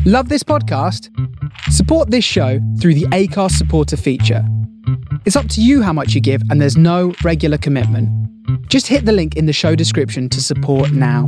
Love this podcast? Support this show through the Acast supporter feature. It's up to you how much you give, and there's no regular commitment. Just hit the link in the show description to support now.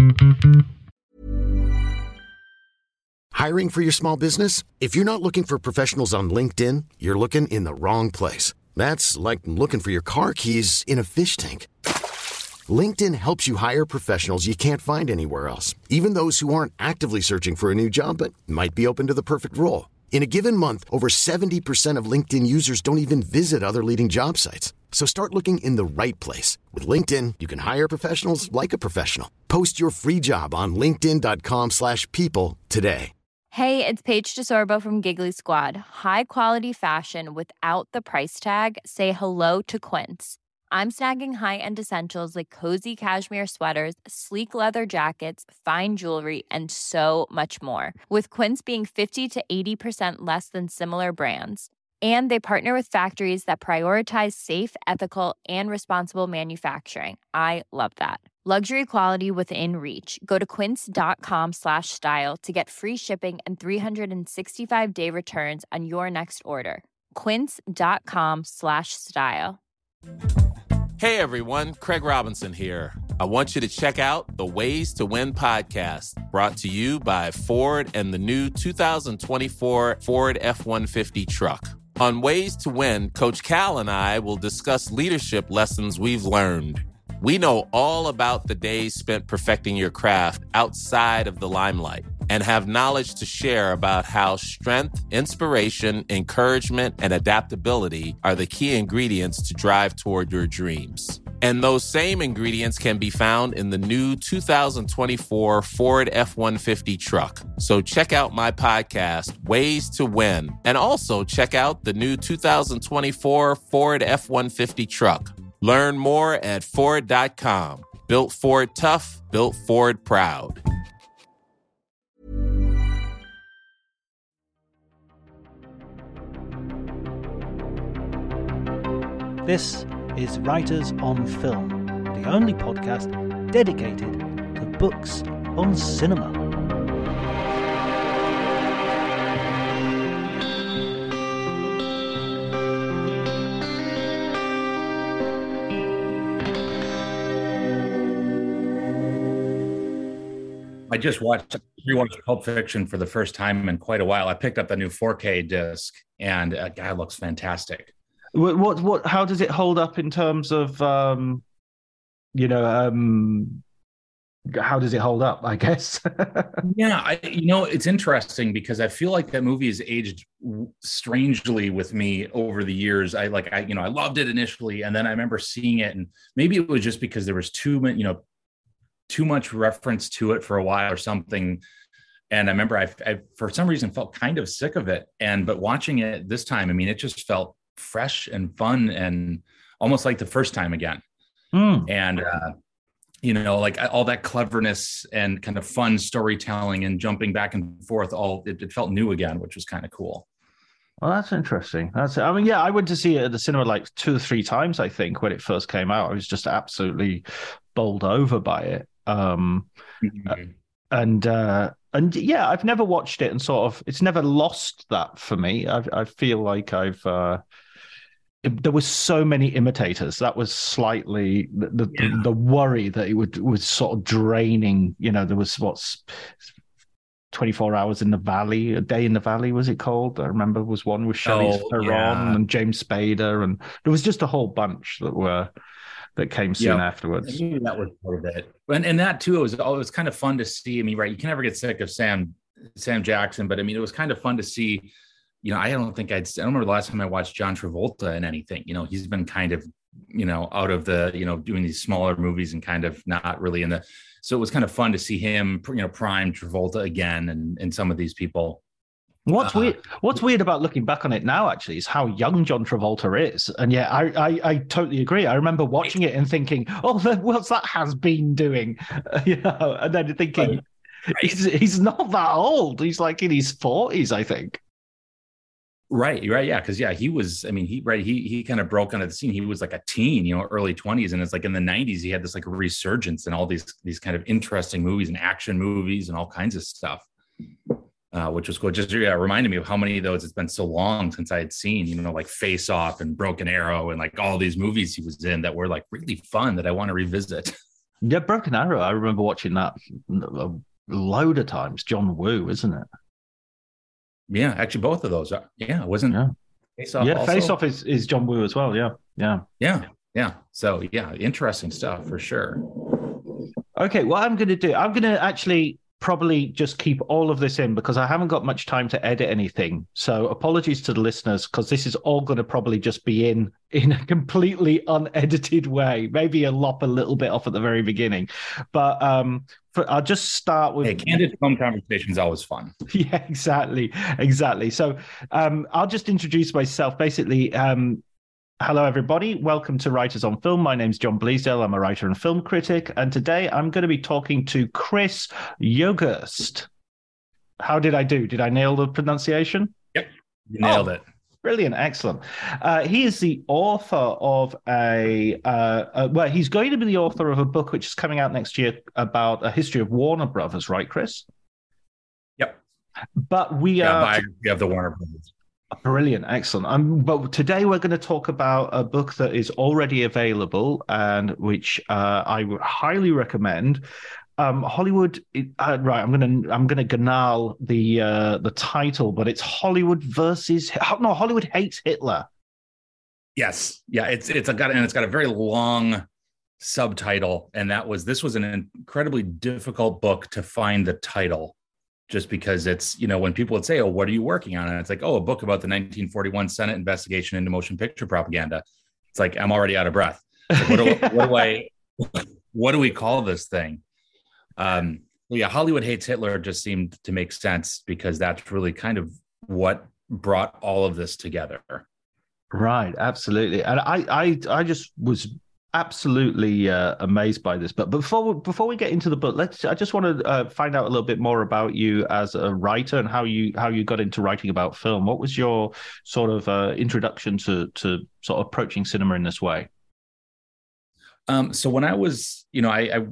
Hiring for your small business? If you're not looking for professionals on LinkedIn, you're looking in the wrong place. That's like looking for your car keys in a fish tank. LinkedIn helps you hire professionals you can't find anywhere else, even those who aren't actively searching for a new job but might be open to the perfect role. In a given month, over 70% of LinkedIn users don't even visit other leading job sites. So start looking in the right place. With LinkedIn, you can hire professionals like a professional. Post your free job on linkedin.com/people today. Hey, it's Paige DeSorbo from Giggly Squad. High quality fashion without the price tag. Say hello to Quince. I'm snagging high-end essentials like cozy cashmere sweaters, sleek leather jackets, fine jewelry, and so much more. With Quince being 50 to 80% less than similar brands. And they partner with factories that prioritize safe, ethical, and responsible manufacturing. I love that. Luxury quality within reach. Go to quince.com/style to get free shipping and 365-day returns on your next order. Quince.com/style. Hey everyone, Craig Robinson here. I want you to check out the Ways to Win podcast, brought to you by Ford and the new 2024 Ford F-150 truck. On Ways to Win, Coach Cal and I will discuss leadership lessons we've learned. We know all about the days spent perfecting your craft outside of the limelight and have knowledge to share about how strength, inspiration, encouragement, and adaptability are the key ingredients to drive toward your dreams. And those same ingredients can be found in the new 2024 Ford F-150 truck. So check out my podcast, Ways to Win, and also check out the new 2024 Ford F-150 truck. Learn more at Ford.com. Built Ford tough, built Ford proud. This is Writers on Film, the only podcast dedicated to books on cinema. I just rewatched Pulp Fiction for the first time in quite a while. I picked up the new 4K disc, and guy looks fantastic. What? How does it hold up in terms of, how does it hold up? I guess. Yeah, it's interesting because I feel like that movie has aged strangely with me over the years. I loved it initially, and then I remember seeing it, and maybe it was just because there was too much reference to it for a while or something. And I remember I for some reason felt kind of sick of it. But watching it this time, I mean, it just felt fresh and fun and almost like the first time again. And, like all that cleverness and kind of fun storytelling and jumping back and forth, it felt new again, which was kind of cool. Well, that's interesting. I went to see it at the cinema like 2 or 3 times, I think, when it first came out. I was just absolutely bowled over by it. And I've never watched it, and sort of it's never lost that for me. I feel like there was so many imitators. That was slightly the worry that it was sort of draining. There was 24 Hours in the Valley, A Day in the Valley was it called? I remember was one with Charlize Theron and James Spader, and there was just a whole bunch that came soon afterwards. I knew that was part of it. And that too, it was kind of fun to see. I mean, right, you can never get sick of Sam Jackson, but I mean, it was kind of fun to see. I don't remember the last time I watched John Travolta in anything. He's been kind of, out of the, doing these smaller movies and kind of not really so it was kind of fun to see him, prime Travolta again and some of these people. What's weird about looking back on it now, actually, is how young John Travolta is. And yeah, I totally agree. I remember watching it and thinking, oh, what's that has been doing? And then thinking, he's not that old. He's like in his 40s, I think. Right. Yeah. Because he was, he kind of broke onto the scene. He was like a teen, early 20s. And it's like in the 90s, he had this like resurgence in all these kind of interesting movies and action movies and all kinds of stuff. which was cool. Just reminded me of how many of those it's been so long since I had seen, like Face Off and Broken Arrow and like all these movies he was in that were like really fun that I want to revisit. Yeah, Broken Arrow. I remember watching that a load of times. John Woo, isn't it? Yeah, actually, both of those. It wasn't. Yeah. Face Off. Yeah, Face Off is John Woo as well. Yeah. So interesting stuff for sure. Okay, what I'm going to do, I'm going to actually probably just keep all of this in because I haven't got much time to edit anything. So apologies to the listeners because this is all going to probably just be in a completely unedited way. Maybe I'll lop a little bit off at the very beginning, but I'll just start with candid film conversation is always fun. Yeah, exactly. So I'll just introduce myself. Basically, hello, everybody. Welcome to Writers on Film. My name's John Bleasdale. I'm a writer and film critic. And today I'm going to be talking to Chris Youngust. How did I do? Did I nail the pronunciation? Yep, you nailed it. Brilliant. Excellent. He is the author of he's going to be the author of a book which is coming out next year about a history of Warner Brothers, right, Chris? Yep. But we biography of the Warner Brothers. Brilliant, excellent. But today we're going to talk about a book that is already available and which I would highly recommend. Hollywood, right? I'm gonna gnarl the title, but it's Hollywood Hates Hitler. Yes, yeah, it's got a very long subtitle, and this was an incredibly difficult book to find the title. Just because it's, when people would say, oh, what are you working on? And it's like, oh, a book about the 1941 Senate investigation into motion picture propaganda. It's like, I'm already out of breath. Like, what do we call this thing? Hollywood Hates Hitler just seemed to make sense because that's really kind of what brought all of this together. Right. Absolutely. And I just was absolutely amazed by this. But before we get into the book, I just want to find out a little bit more about you as a writer and how you got into writing about film. What was your sort of introduction to sort of approaching cinema in this way? So when I was, I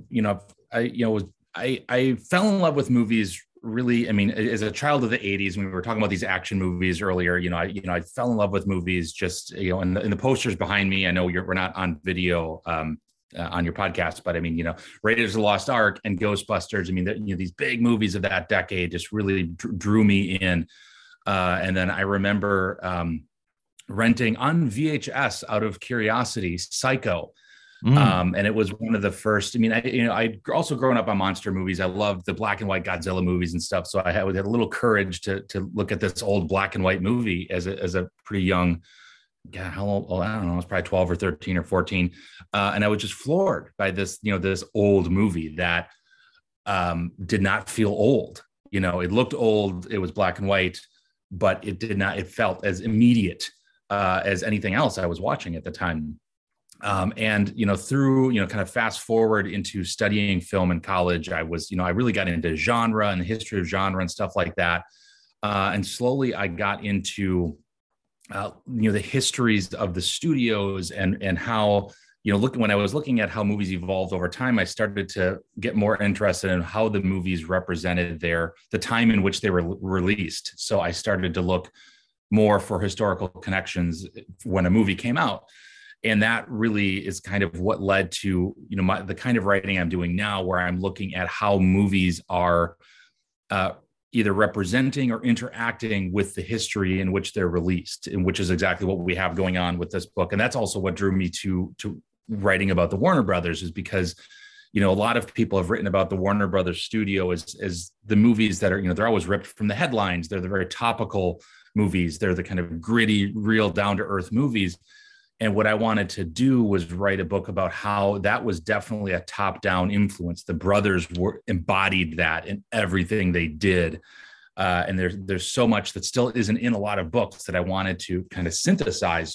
fell in love with movies. Really, I mean, as a child of the 80s, when we were talking about these action movies earlier, I fell in love with movies just, in the posters behind me. I know we're not on video on your podcast, but I mean, Raiders of the Lost Ark and Ghostbusters. I mean, these big movies of that decade just really drew me in. And then I remember renting on VHS out of curiosity, Psycho. And it was one of the first. I mean, I also grown up on monster movies. I loved the black and white Godzilla movies and stuff. So I had a little courage to look at this old black and white movie as a pretty young. Yeah, how old? I don't know. I was probably 12 or 13 or 14, and I was just floored by this. This old movie that did not feel old. It looked old. It was black and white, but it did not. It felt as immediate as anything else I was watching at the time. And, through, kind of fast forward into studying film in college, I was, I really got into genre and the history of genre and stuff like that. And slowly I got into, the histories of the studios and how, when I was looking at how movies evolved over time, I started to get more interested in how the movies represented the time in which they were released. So I started to look more for historical connections when a movie came out. And that really is kind of what led to, the kind of writing I'm doing now, where I'm looking at how movies are either representing or interacting with the history in which they're released, and which is exactly what we have going on with this book. And that's also what drew me to writing about the Warner Brothers, is because, a lot of people have written about the Warner Brothers studio as the movies that are, they're always ripped from the headlines. They're the very topical movies. They're the kind of gritty, real down to earth movies. And what I wanted to do was write a book about how that was definitely a top-down influence. The brothers embodied that in everything they did. And there's so much that still isn't in a lot of books that I wanted to kind of synthesize.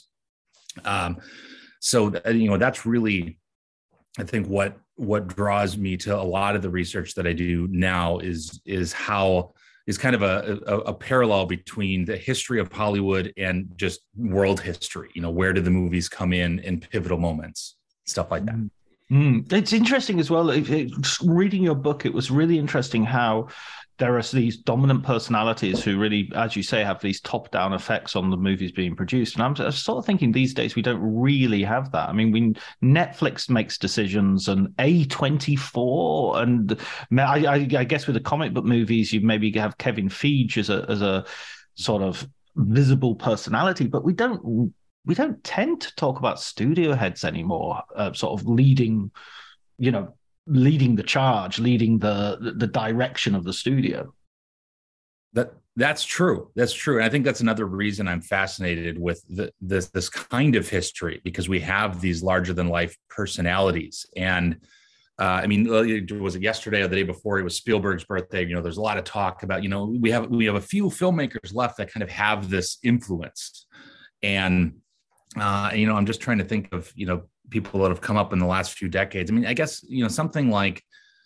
So that's really, I think, what draws me to a lot of the research that I do now is kind of a parallel between the history of Hollywood and just world history. Where do the movies come in pivotal moments, stuff like that. It's interesting as well. Reading your book, it was really interesting how there are these dominant personalities who really, as you say, have these top-down effects on the movies being produced. And I'm sort of thinking these days we don't really have that. I mean, Netflix makes decisions, and A24, and I guess with the comic book movies, you maybe have Kevin Feige as a sort of visible personality, but we don't tend to talk about studio heads anymore, sort of leading the charge, leading the direction of the studio. That's true. That's true. And I think that's another reason I'm fascinated with this kind of history, because we have these larger than life personalities. And I mean, was it yesterday or the day before? It was Spielberg's birthday. There's a lot of talk about, we have a few filmmakers left that kind of have this influence. And, I'm just trying to think of, people that have come up in the last few decades. I mean, I guess, something like,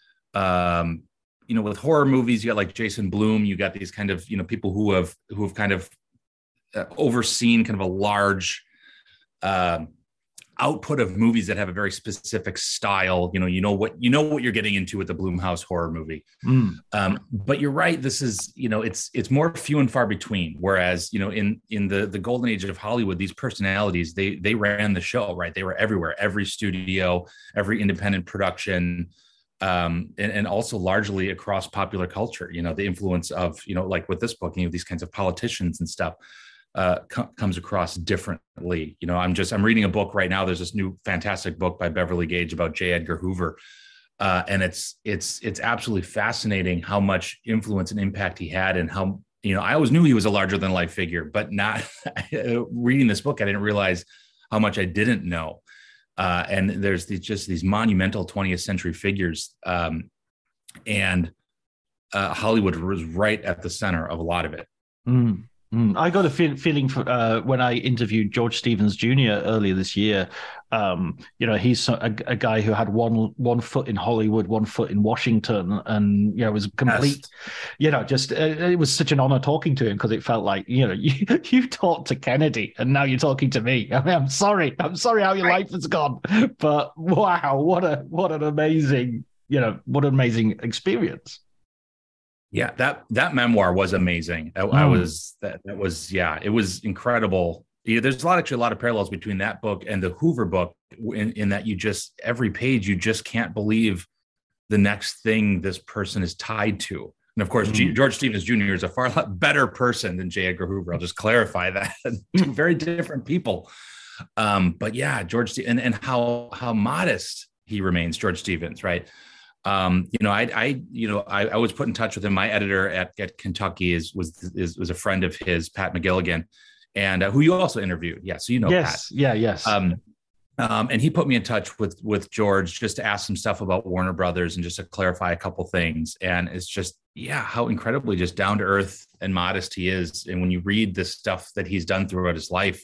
with horror movies, you got like Jason Blum, you got these kind of, people who have kind of overseen kind of a large, output of movies that have a very specific style. You know what you're getting into with the Blumhouse horror movie. But you're right. This is, it's more few and far between. Whereas, in the golden age of Hollywood, these personalities, they ran the show, right? They were everywhere, every studio, every independent production, and also largely across popular culture. The influence of, like with this book, these kinds of politicians and stuff. Comes across differently. I'm reading a book right now. There's this new fantastic book by Beverly Gage about J. Edgar Hoover. And it's absolutely fascinating how much influence and impact he had, and how, I always knew he was a larger than life figure, but not reading this book, I didn't realize how much I didn't know. And there's these monumental 20th century figures. And Hollywood was right at the center of a lot of it. I got a feeling when I interviewed George Stevens Jr. earlier this year. He's a guy who had one foot in Hollywood, one foot in Washington, and was complete. Yes. It was such an honor talking to him, because it felt like you talked to Kennedy and now you're talking to me. I mean, I'm sorry how your life has gone, but wow, what an amazing experience. Yeah, that memoir was amazing. It was incredible. There's a lot of parallels between that book and the Hoover book, in that every page, you just can't believe the next thing this person is tied to. And of course, George Stevens Jr. is a far better person than J. Edgar Hoover. I'll just clarify that. Two very different people. But yeah, and how modest he remains, George Stevens, right? I was put in touch with him. My editor at Kentucky was a friend of his, Pat McGilligan, and who you also interviewed. Yeah. So, yes. Pat. Yeah. Yes. And he put me in touch with George just to ask some stuff about Warner Brothers and just to clarify a couple things. And it's just, how incredibly just down to earth and modest he is. And when you read the stuff that he's done throughout his life,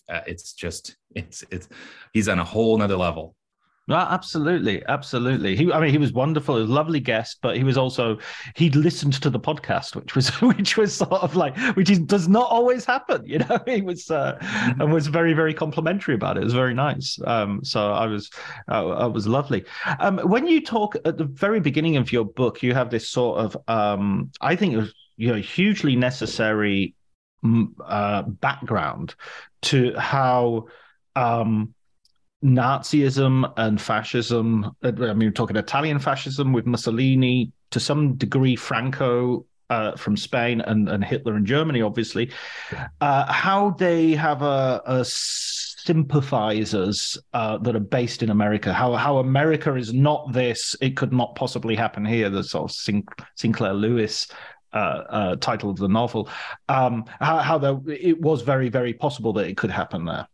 he's on a whole nother level. Absolutely. He was wonderful. He was a lovely guest, but he'd listened to the podcast, which was sort of like, does not always happen. He was and was very, very complimentary about it. It was very nice. So I was lovely. When you talk at the very beginning of your book, you have this sort of, I think it was, hugely necessary background to how, Nazism and fascism, we're talking Italian fascism with Mussolini, to some degree Franco from Spain, and Hitler in Germany, obviously, how they have a sympathizers that are based in America, how America is not this, it could not possibly happen here, the sort of Sinclair Lewis title of the novel, it was very, very possible that it could happen there.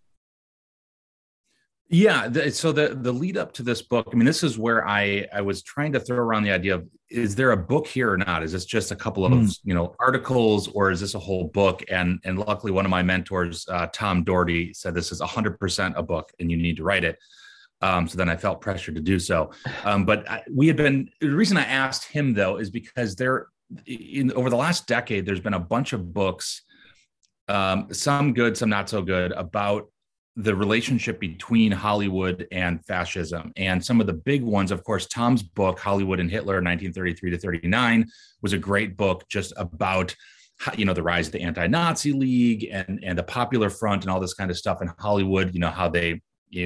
Yeah. So the lead up to this book, I mean, this is where I was trying to throw around the idea of, is there a book here or not? Is this just a couple of, articles, or is this a whole book? And luckily one of my mentors, Tom Doherty, said, this is 100% a book and you need to write it. So then I felt pressure to do so. But the reason I asked him though, is because over the last decade, there's been a bunch of books, some good, some not so good, about the relationship between Hollywood and fascism. And some of the big ones, of course, Tom's book, Hollywood and Hitler, 1933 to 39, was a great book just about, the rise of the Anti-Nazi League and the Popular Front and all this kind of stuff in Hollywood, how they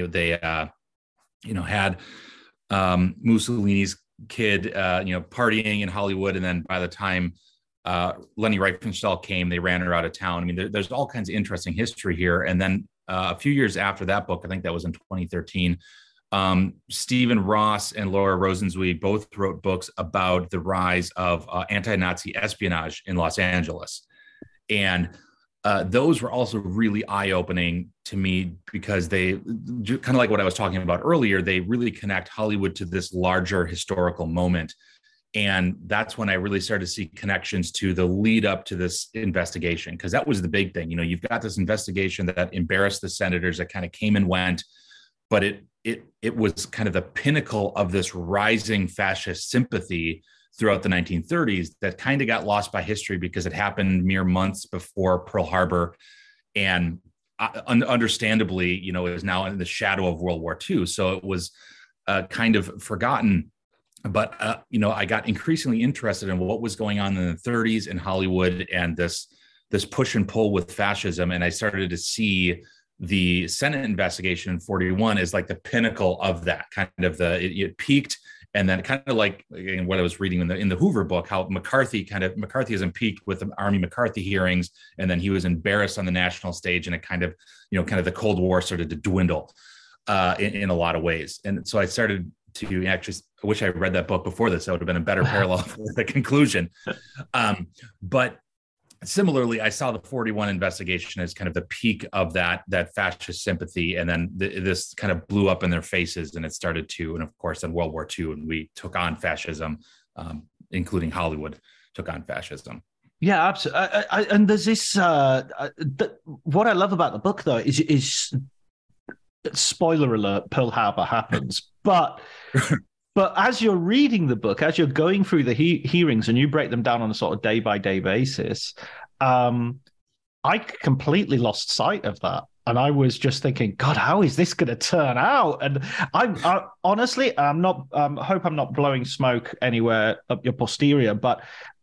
had Mussolini's kid, partying in Hollywood. And then by the time Leni Riefenstahl came, they ran her out of town. I mean, there's all kinds of interesting history here. And then a few years after that book, I think that was in 2013, Stephen Ross and Laura Rosenzweig both wrote books about the rise of anti-Nazi espionage in Los Angeles. And those were also really eye-opening to me because they, kind of like what I was talking about earlier, they really connect Hollywood to this larger historical moment. And that's when I really started to see connections to the lead up to this investigation, because that was the big thing. You've got this investigation that embarrassed the senators, that kind of came and went, but it was kind of the pinnacle of this rising fascist sympathy throughout the 1930s that kind of got lost by history because it happened mere months before Pearl Harbor, and understandably, is now in the shadow of World War II. So it was kind of forgotten. But, I got increasingly interested in what was going on in the 30s in Hollywood and this push and pull with fascism. And I started to see the Senate investigation in 41 as like the pinnacle of that kind of it peaked. And then kind of like what I was reading in the Hoover book, how McCarthyism peaked with the Army McCarthy hearings. And then he was embarrassed on the national stage, and it kind of the Cold War started to dwindle in a lot of ways. And so I started to actually, I wish I read that book before this. That would have been a better parallel for the conclusion. But similarly, I saw the 41 investigation as kind of the peak of that fascist sympathy. And then this kind of blew up in their faces, and it started to, and of course, in World War II, and we took on fascism, including Hollywood took on fascism. Yeah, absolutely. And there's this, what I love about the book though, is spoiler alert, Pearl Harbor happens, but as you're reading the book, as you're going through the hearings and you break them down on a sort of day-by-day basis, I completely lost sight of that. And I was just thinking, God, how is this going to turn out? And I honestly, I'm not, hope I'm not blowing smoke anywhere up your posterior, but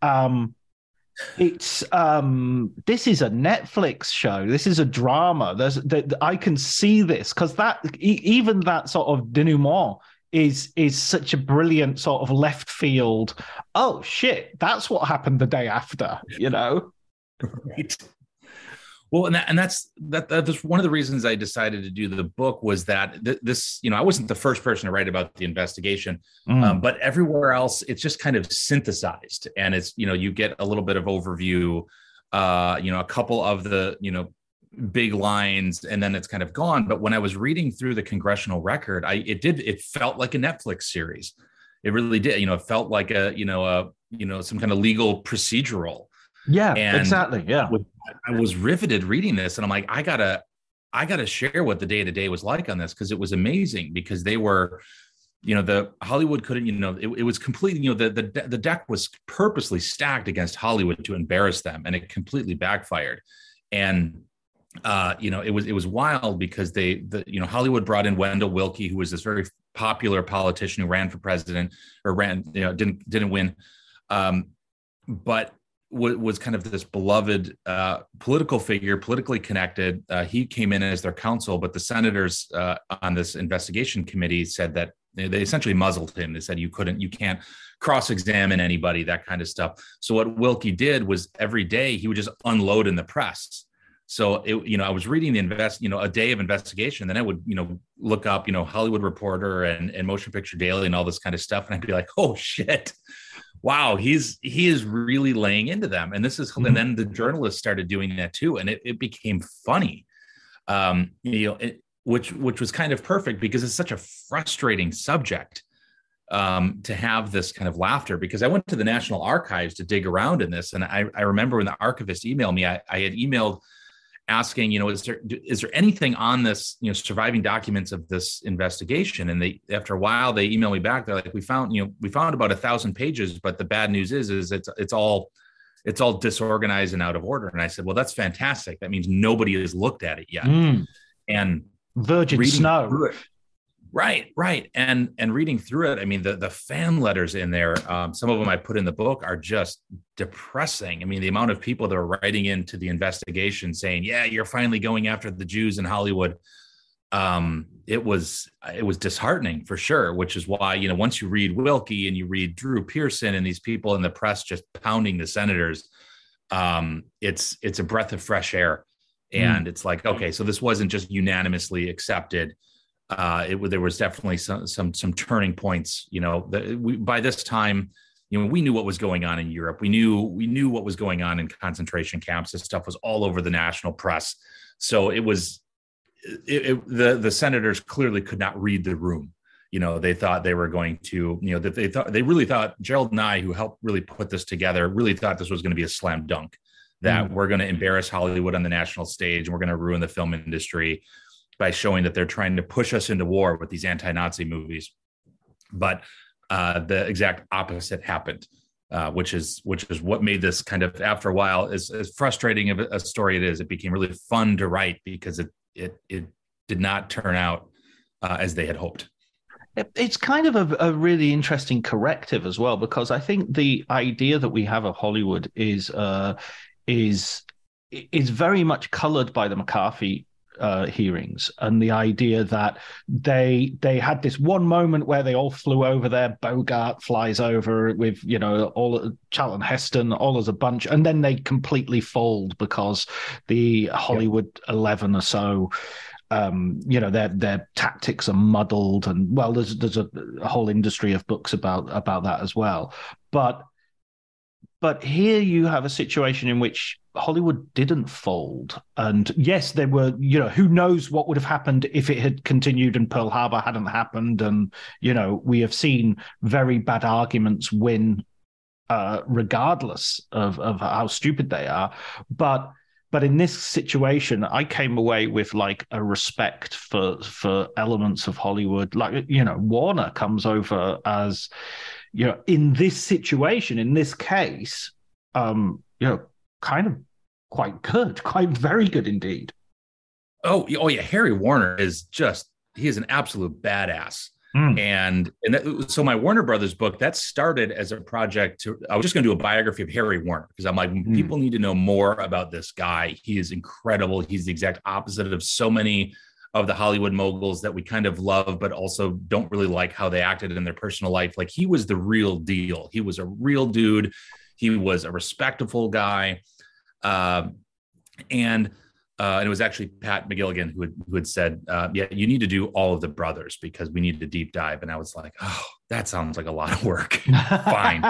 it's this is a Netflix show. This is a drama. I can see this because even that sort of denouement is such a brilliant sort of left field. Oh shit, that's what happened the day after. Right. Well, and that's one of the reasons I decided to do the book was that this, I wasn't the first person to write about the investigation, but everywhere else it's just kind of synthesized, and it's, you get a little bit of overview, a couple of the, big lines, and then it's kind of gone. But when I was reading through the congressional record, it felt like a Netflix series. It really did. It felt like some kind of legal procedural. Yeah, and exactly. Yeah. I was riveted reading this, and I'm like, I gotta share what the day-to-day was like on this, because it was amazing, because they were, the Hollywood couldn't, it was completely, the deck was purposely stacked against Hollywood to embarrass them, and it completely backfired. And it was wild because Hollywood brought in Wendell Willkie, who was this very popular politician who ran for president, or didn't win, but was kind of this beloved political figure, politically connected. He came in as their counsel, but the senators on this investigation committee said that they essentially muzzled him. They said you can't cross-examine anybody, that kind of stuff. So what Willkie did was every day he would just unload in the press. So I was reading a day of investigation, then I would look up Hollywood Reporter and Motion Picture Daily and all this kind of stuff, and I'd be like, oh shit. Wow, he is really laying into them, and this is, and then the journalists started doing that too, and it became funny, which was kind of perfect because it's such a frustrating subject to have this kind of laughter. Because I went to the National Archives to dig around in this, and I remember when the archivist emailed me, I had emailed asking, is there anything on this, surviving documents of this investigation? And after a while, they emailed me back. They're like, we found about 1,000 pages, but the bad news is it's all disorganized and out of order. And I said, well, that's fantastic. That means nobody has looked at it yet. And Virgin Snow. Right. And reading through it, I mean, the fan letters in there, some of them I put in the book are just depressing. I mean, the amount of people that are writing into the investigation saying, yeah, you're finally going after the Jews in Hollywood. It was disheartening for sure, which is why, you know, once you read Wilkie and you read Drew Pearson and these people in the press just pounding the senators, it's a breath of fresh air. And it's like, okay, so this wasn't just unanimously accepted. There was definitely some turning points. You know, by this time, you know, we knew what was going on in Europe. We knew what was going on in concentration camps. This stuff was all over the national press. So the senators clearly could not read the room. You know, they thought they were going to, you know, they really thought Gerald Nye, who helped really put this together, really thought this was going to be a slam dunk, that we're going to embarrass Hollywood on the national stage and we're going to ruin the film industry by showing that they're trying to push us into war with these anti-Nazi movies. But the exact opposite happened, which is what made this kind of, after a while, as frustrating of a story it is, it became really fun to write because it did not turn out as they had hoped. It's kind of a really interesting corrective as well, because I think the idea that we have of Hollywood is very much colored by the McCarthy hearings, and the idea that they had this one moment where they all flew over there. Bogart flies over with, you know, all Charlton Heston, all as a bunch, and then they completely fold because the Hollywood 11 or so, you know, their tactics are muddled, and well, there's a whole industry of books about that as well. But here you have a situation in which Hollywood didn't fold. And yes, there were, you know, who knows what would have happened if it had continued and Pearl Harbor hadn't happened. And, you know, we have seen very bad arguments win regardless of how stupid they are. But in this situation, I came away with like a respect for elements of Hollywood. Like, you know, Warner comes over as, you know, in this situation, in this case, you know, kind of quite good, quite very good indeed. Oh yeah. Harry Warner is he is an absolute badass. So my Warner Brothers book, that started as a project I was just going to do a biography of Harry Warner, because I'm like, people need to know more about this guy. He is incredible. He's the exact opposite of so many of the Hollywood moguls that we kind of love, but also don't really like how they acted in their personal life. Like, he was the real deal. He was a real dude. He was a respectable guy. And it was actually Pat McGilligan who had said, yeah, you need to do all of the brothers because we need to deep dive. And I was like, oh, that sounds like a lot of work. Fine.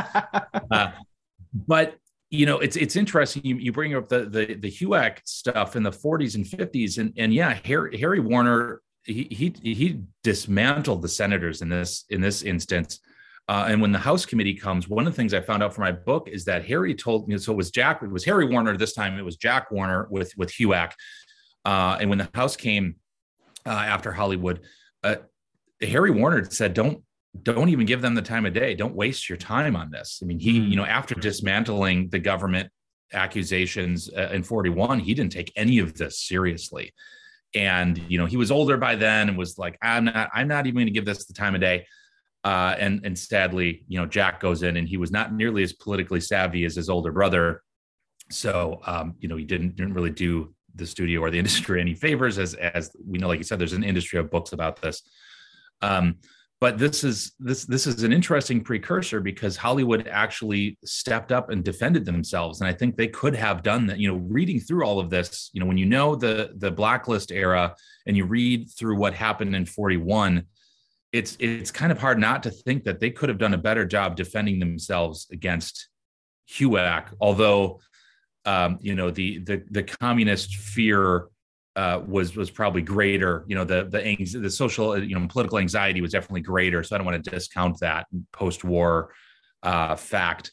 But, you know, it's interesting. You bring up the HUAC stuff in the 40s and 50s. And yeah, Harry Warner, he dismantled the senators in this instance. And when the House committee comes, one of the things I found out from my book is that Harry told me, so it was Harry Warner this time, it was Jack Warner with HUAC. And when the House came after Hollywood, Harry Warner said, don't even give them the time of day. Don't waste your time on this. I mean, he, you know, after dismantling the government accusations in 41, he didn't take any of this seriously. And, you know, he was older by then and was like, I'm not even going to give this the time of day. And sadly, you know, Jack goes in and he was not nearly as politically savvy as his older brother. So, you know, he didn't really do the studio or the industry any favors, as we know, like you said, there's an industry of books about this. But this is an interesting precursor because Hollywood actually stepped up and defended themselves. And I think they could have done that, you know, reading through all of this, you know, when you know the blacklist era and you read through what happened in 41, it's kind of hard not to think that they could have done a better job defending themselves against HUAC. Although, you know, the communist fear was probably greater. You know, the social, you know, political anxiety was definitely greater. So I don't want to discount that post-war fact.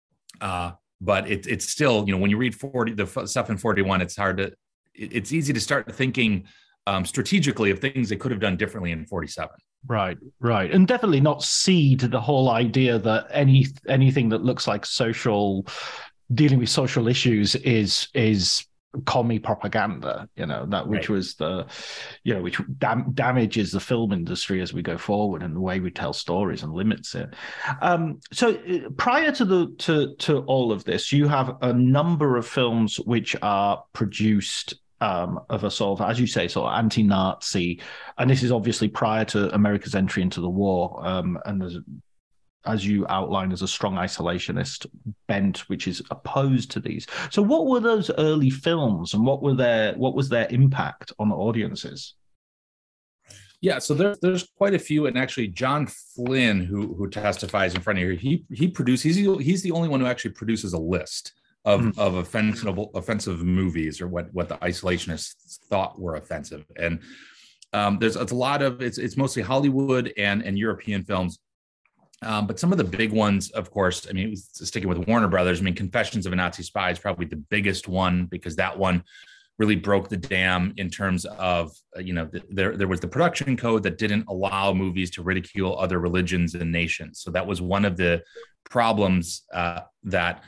But it's still, you know, when you read the stuff in 41, it's easy to start thinking strategically of things they could have done differently in 47. Right. And definitely not cede the whole idea that anything that looks like dealing with social issues is commie propaganda, which was which damages the film industry as we go forward and the way we tell stories and limits it. So prior to all of this, you have a number of films which are produced of a sort of, as you say, sort of anti-Nazi, and this is obviously prior to America's entry into the war, and there's, as you outline, as a strong isolationist bent which is opposed to these. So what were those early films, and what was their impact on audiences? Yeah, so there's quite a few, and actually John Flynn, who testifies in front of you, he produced. He's the only one who actually produces a list of offensive movies, or what the isolationists thought were offensive. And it's a lot of it's mostly Hollywood and European films. But some of the big ones, of course, I mean, sticking with Warner Brothers, I mean, Confessions of a Nazi Spy is probably the biggest one, because that one really broke the dam in terms of, there was the production code that didn't allow movies to ridicule other religions and nations. So that was one of the problems that,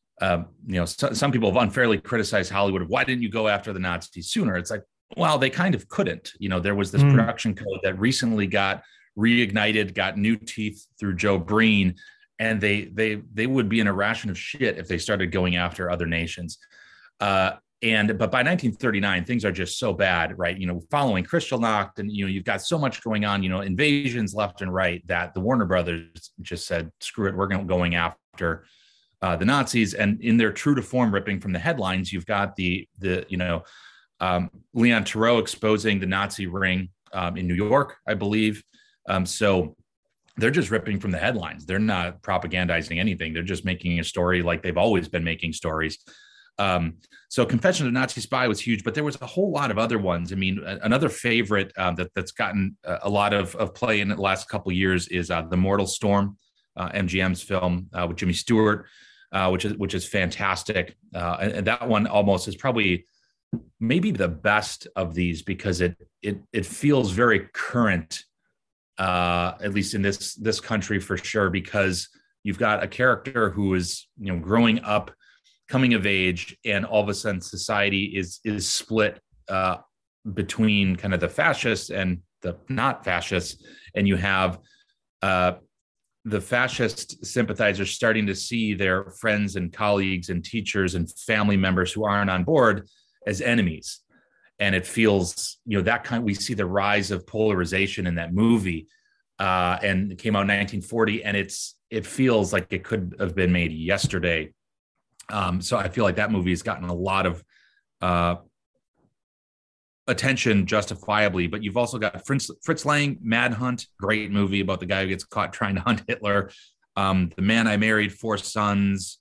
some people have unfairly criticized Hollywood of, why didn't you go after the Nazis sooner? It's like, well, they kind of couldn't. There was this production code that recently got reignited, got new teeth through Joe Breen, and they would be in a ration of shit if they started going after other nations. But by 1939, things are just so bad, right? Following Kristallnacht, and you've got so much going on, invasions left and right, that the Warner Brothers just said, screw it, we're going after the Nazis. And in their true to form ripping from the headlines, you've got the Leon Theroux exposing the Nazi ring in New York, I believe. So they're just ripping from the headlines. They're not propagandizing anything. They're just making a story like they've always been making stories. So Confession of a Nazi Spy was huge, but there was a whole lot of other ones. I mean, another favorite that's gotten a lot of play in the last couple of years is The Mortal Storm, MGM's film with Jimmy Stewart, which is fantastic. And that one almost is probably maybe the best of these, because it feels very current. At least in this country for sure, because you've got a character who is growing up, coming of age, and all of a sudden society is split between kind of the fascists and the not fascists, and you have the fascist sympathizers starting to see their friends and colleagues and teachers and family members who aren't on board as enemies. And it feels, we see the rise of polarization in that movie, and it came out in 1940, and it feels like it could have been made yesterday. So I feel like that movie has gotten a lot of attention, justifiably. But you've also got Fritz Lang, Mad Hunt, great movie about the guy who gets caught trying to hunt Hitler. The Man I Married, Four Sons.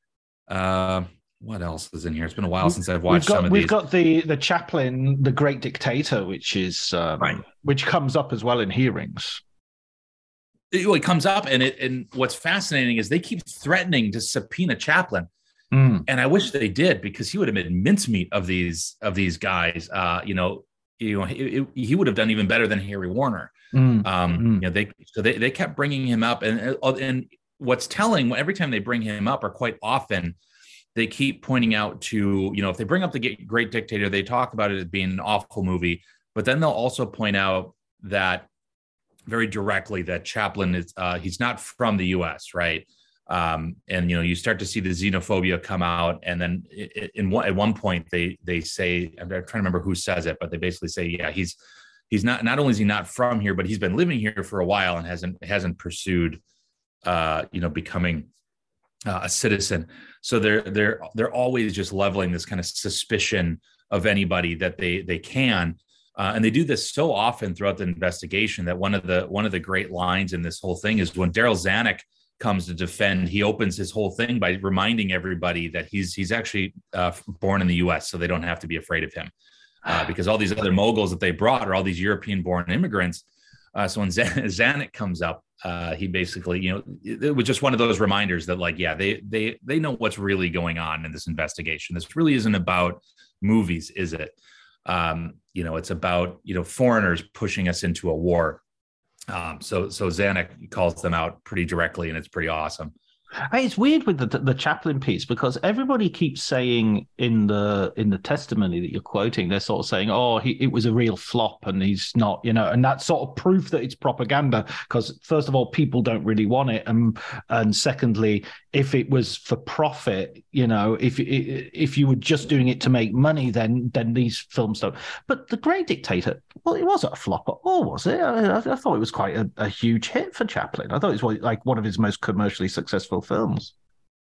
What else is in here? It's been a while since I've watched some of these. We've got the Chaplin, The Great Dictator, which is right, which comes up as well in hearings. It comes up, and what's fascinating is they keep threatening to subpoena Chaplin, and I wish they did, because he would have made mincemeat of these guys. He would have done even better than Harry Warner. They kept bringing him up, and what's telling, every time they bring him up, or quite often, they keep pointing out to, if they bring up The Great Dictator, they talk about it as being an awful movie, but then they'll also point out that very directly that Chaplin is, he's not from the US, right? And, you start to see the xenophobia come out. And then at one point they say, I'm trying to remember who says it, but they basically say, yeah, he's not only is he not from here, but he's been living here for a while and hasn't pursued, becoming a citizen. So they're always just leveling this kind of suspicion of anybody that they can, and they do this so often throughout the investigation that one of the great lines in this whole thing is when Daryl Zanuck comes to defend, he opens his whole thing by reminding everybody that he's actually born in the U.S., so they don't have to be afraid of him, because all these other moguls that they brought are all these European-born immigrants. So when Zanuck comes up, he basically, it was just one of those reminders that, like, yeah, they know what's really going on in this investigation. This really isn't about movies, is it? It's about, foreigners pushing us into a war. So Zanuck calls them out pretty directly, and it's pretty awesome. It's weird with the Chaplin piece, because everybody keeps saying in the testimony that you're quoting, they're sort of saying, "Oh, it was a real flop, and he's not," and that's sort of proof that it's propaganda. Because first of all, people don't really want it, and secondly, if it was for profit, if you were just doing it to make money, then these films don't. But The Great Dictator, well, it wasn't a flop at all, was it? I thought it was quite a huge hit for Chaplin. I thought it was like one of his most commercially successful films.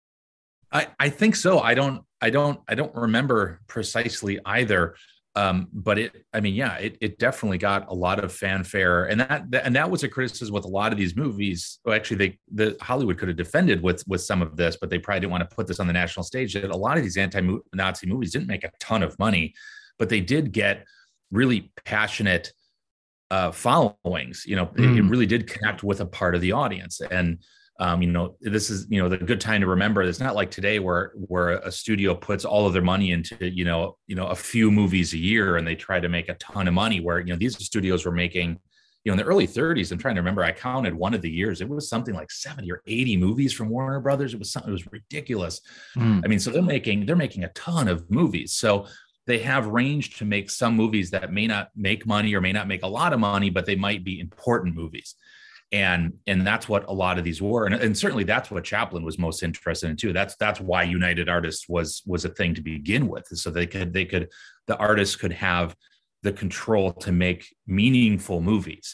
I think so. I don't remember precisely either. But it definitely got a lot of fanfare, and that was a criticism with a lot of these movies. Well, actually, the Hollywood could have defended with some of this, but they probably didn't want to put this on the national stage. That a lot of these anti-Nazi movies didn't make a ton of money, but they did get really passionate followings. It really did connect with a part of the audience. And this is, the good time to remember. It's not like today where a studio puts all of their money into, a few movies a year and they try to make a ton of money, where, these studios were making, in the early 30s. I'm trying to remember, I counted one of the years, it was something like 70 or 80 movies from Warner Brothers. It was ridiculous. So they're making a ton of movies. So they have range to make some movies that may not make money or may not make a lot of money, but they might be important movies. And that's what a lot of these were. And certainly that's what Chaplin was most interested in too. That's why United Artists was a thing to begin with. So the artists could have the control to make meaningful movies.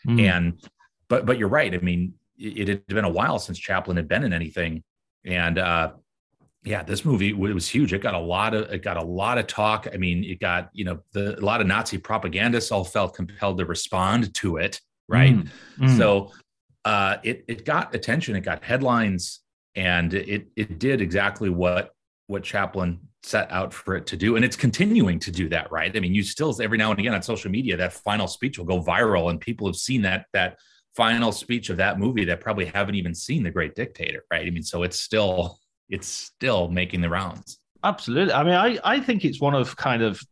But you're right. I mean, it had been a while since Chaplin had been in anything. And this movie, it was huge. It got a lot of talk. I mean, it got, a lot of Nazi propagandists all felt compelled to respond to it. Right. So it got attention, it got headlines, and it did exactly what Chaplin set out for it to do. And it's continuing to do that. Right. I mean, you still, every now and again on social media, that final speech will go viral, and people have seen that final speech of that movie that probably haven't even seen The Great Dictator. Right. I mean, so it's still making the rounds. Absolutely. I mean, I think it's one of kind of,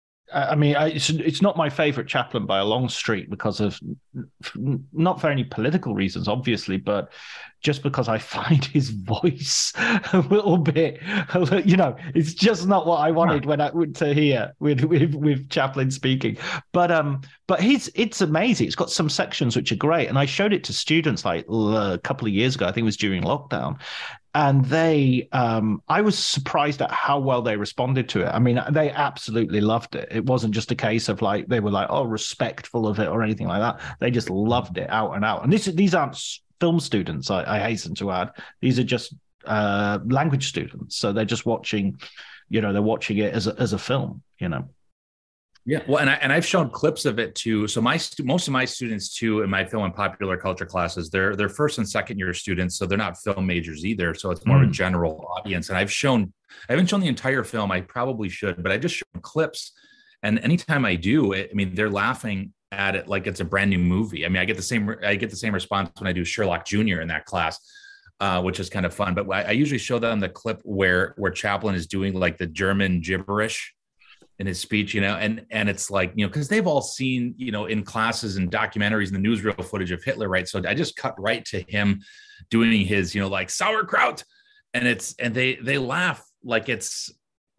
it's not my favorite Chaplin by a long streak, because of, not for any political reasons, obviously, but just because I find his voice a little bit, it's just not what I wanted when I went to hear with Chaplin speaking. But it's amazing. It's got some sections which are great, and I showed it to students like a couple of years ago. I think it was during lockdown. And I was surprised at how well they responded to it. I mean, they absolutely loved it. It wasn't just a case of like, they were like, oh, respectful of it or anything like that. They just loved it out and out. And these aren't film students, I hasten to add. These are just language students. So they're just watching, they're watching it as a film, Yeah, well, and I've shown clips of it too. So most of my students too in my film and popular culture classes, they're first and second year students, so they're not film majors either. So it's more of a general audience. And I haven't shown the entire film. I probably should, but I just show clips. And anytime I do, they're laughing at it like it's a brand new movie. I mean, I get the same response when I do Sherlock Jr. in that class, which is kind of fun. But I usually show them the clip where Chaplin is doing like the German gibberish in his speech, and it's like, because they've all seen, in classes and documentaries and the newsreel footage of Hitler, right? So I just cut right to him doing his, like sauerkraut, and they laugh like it's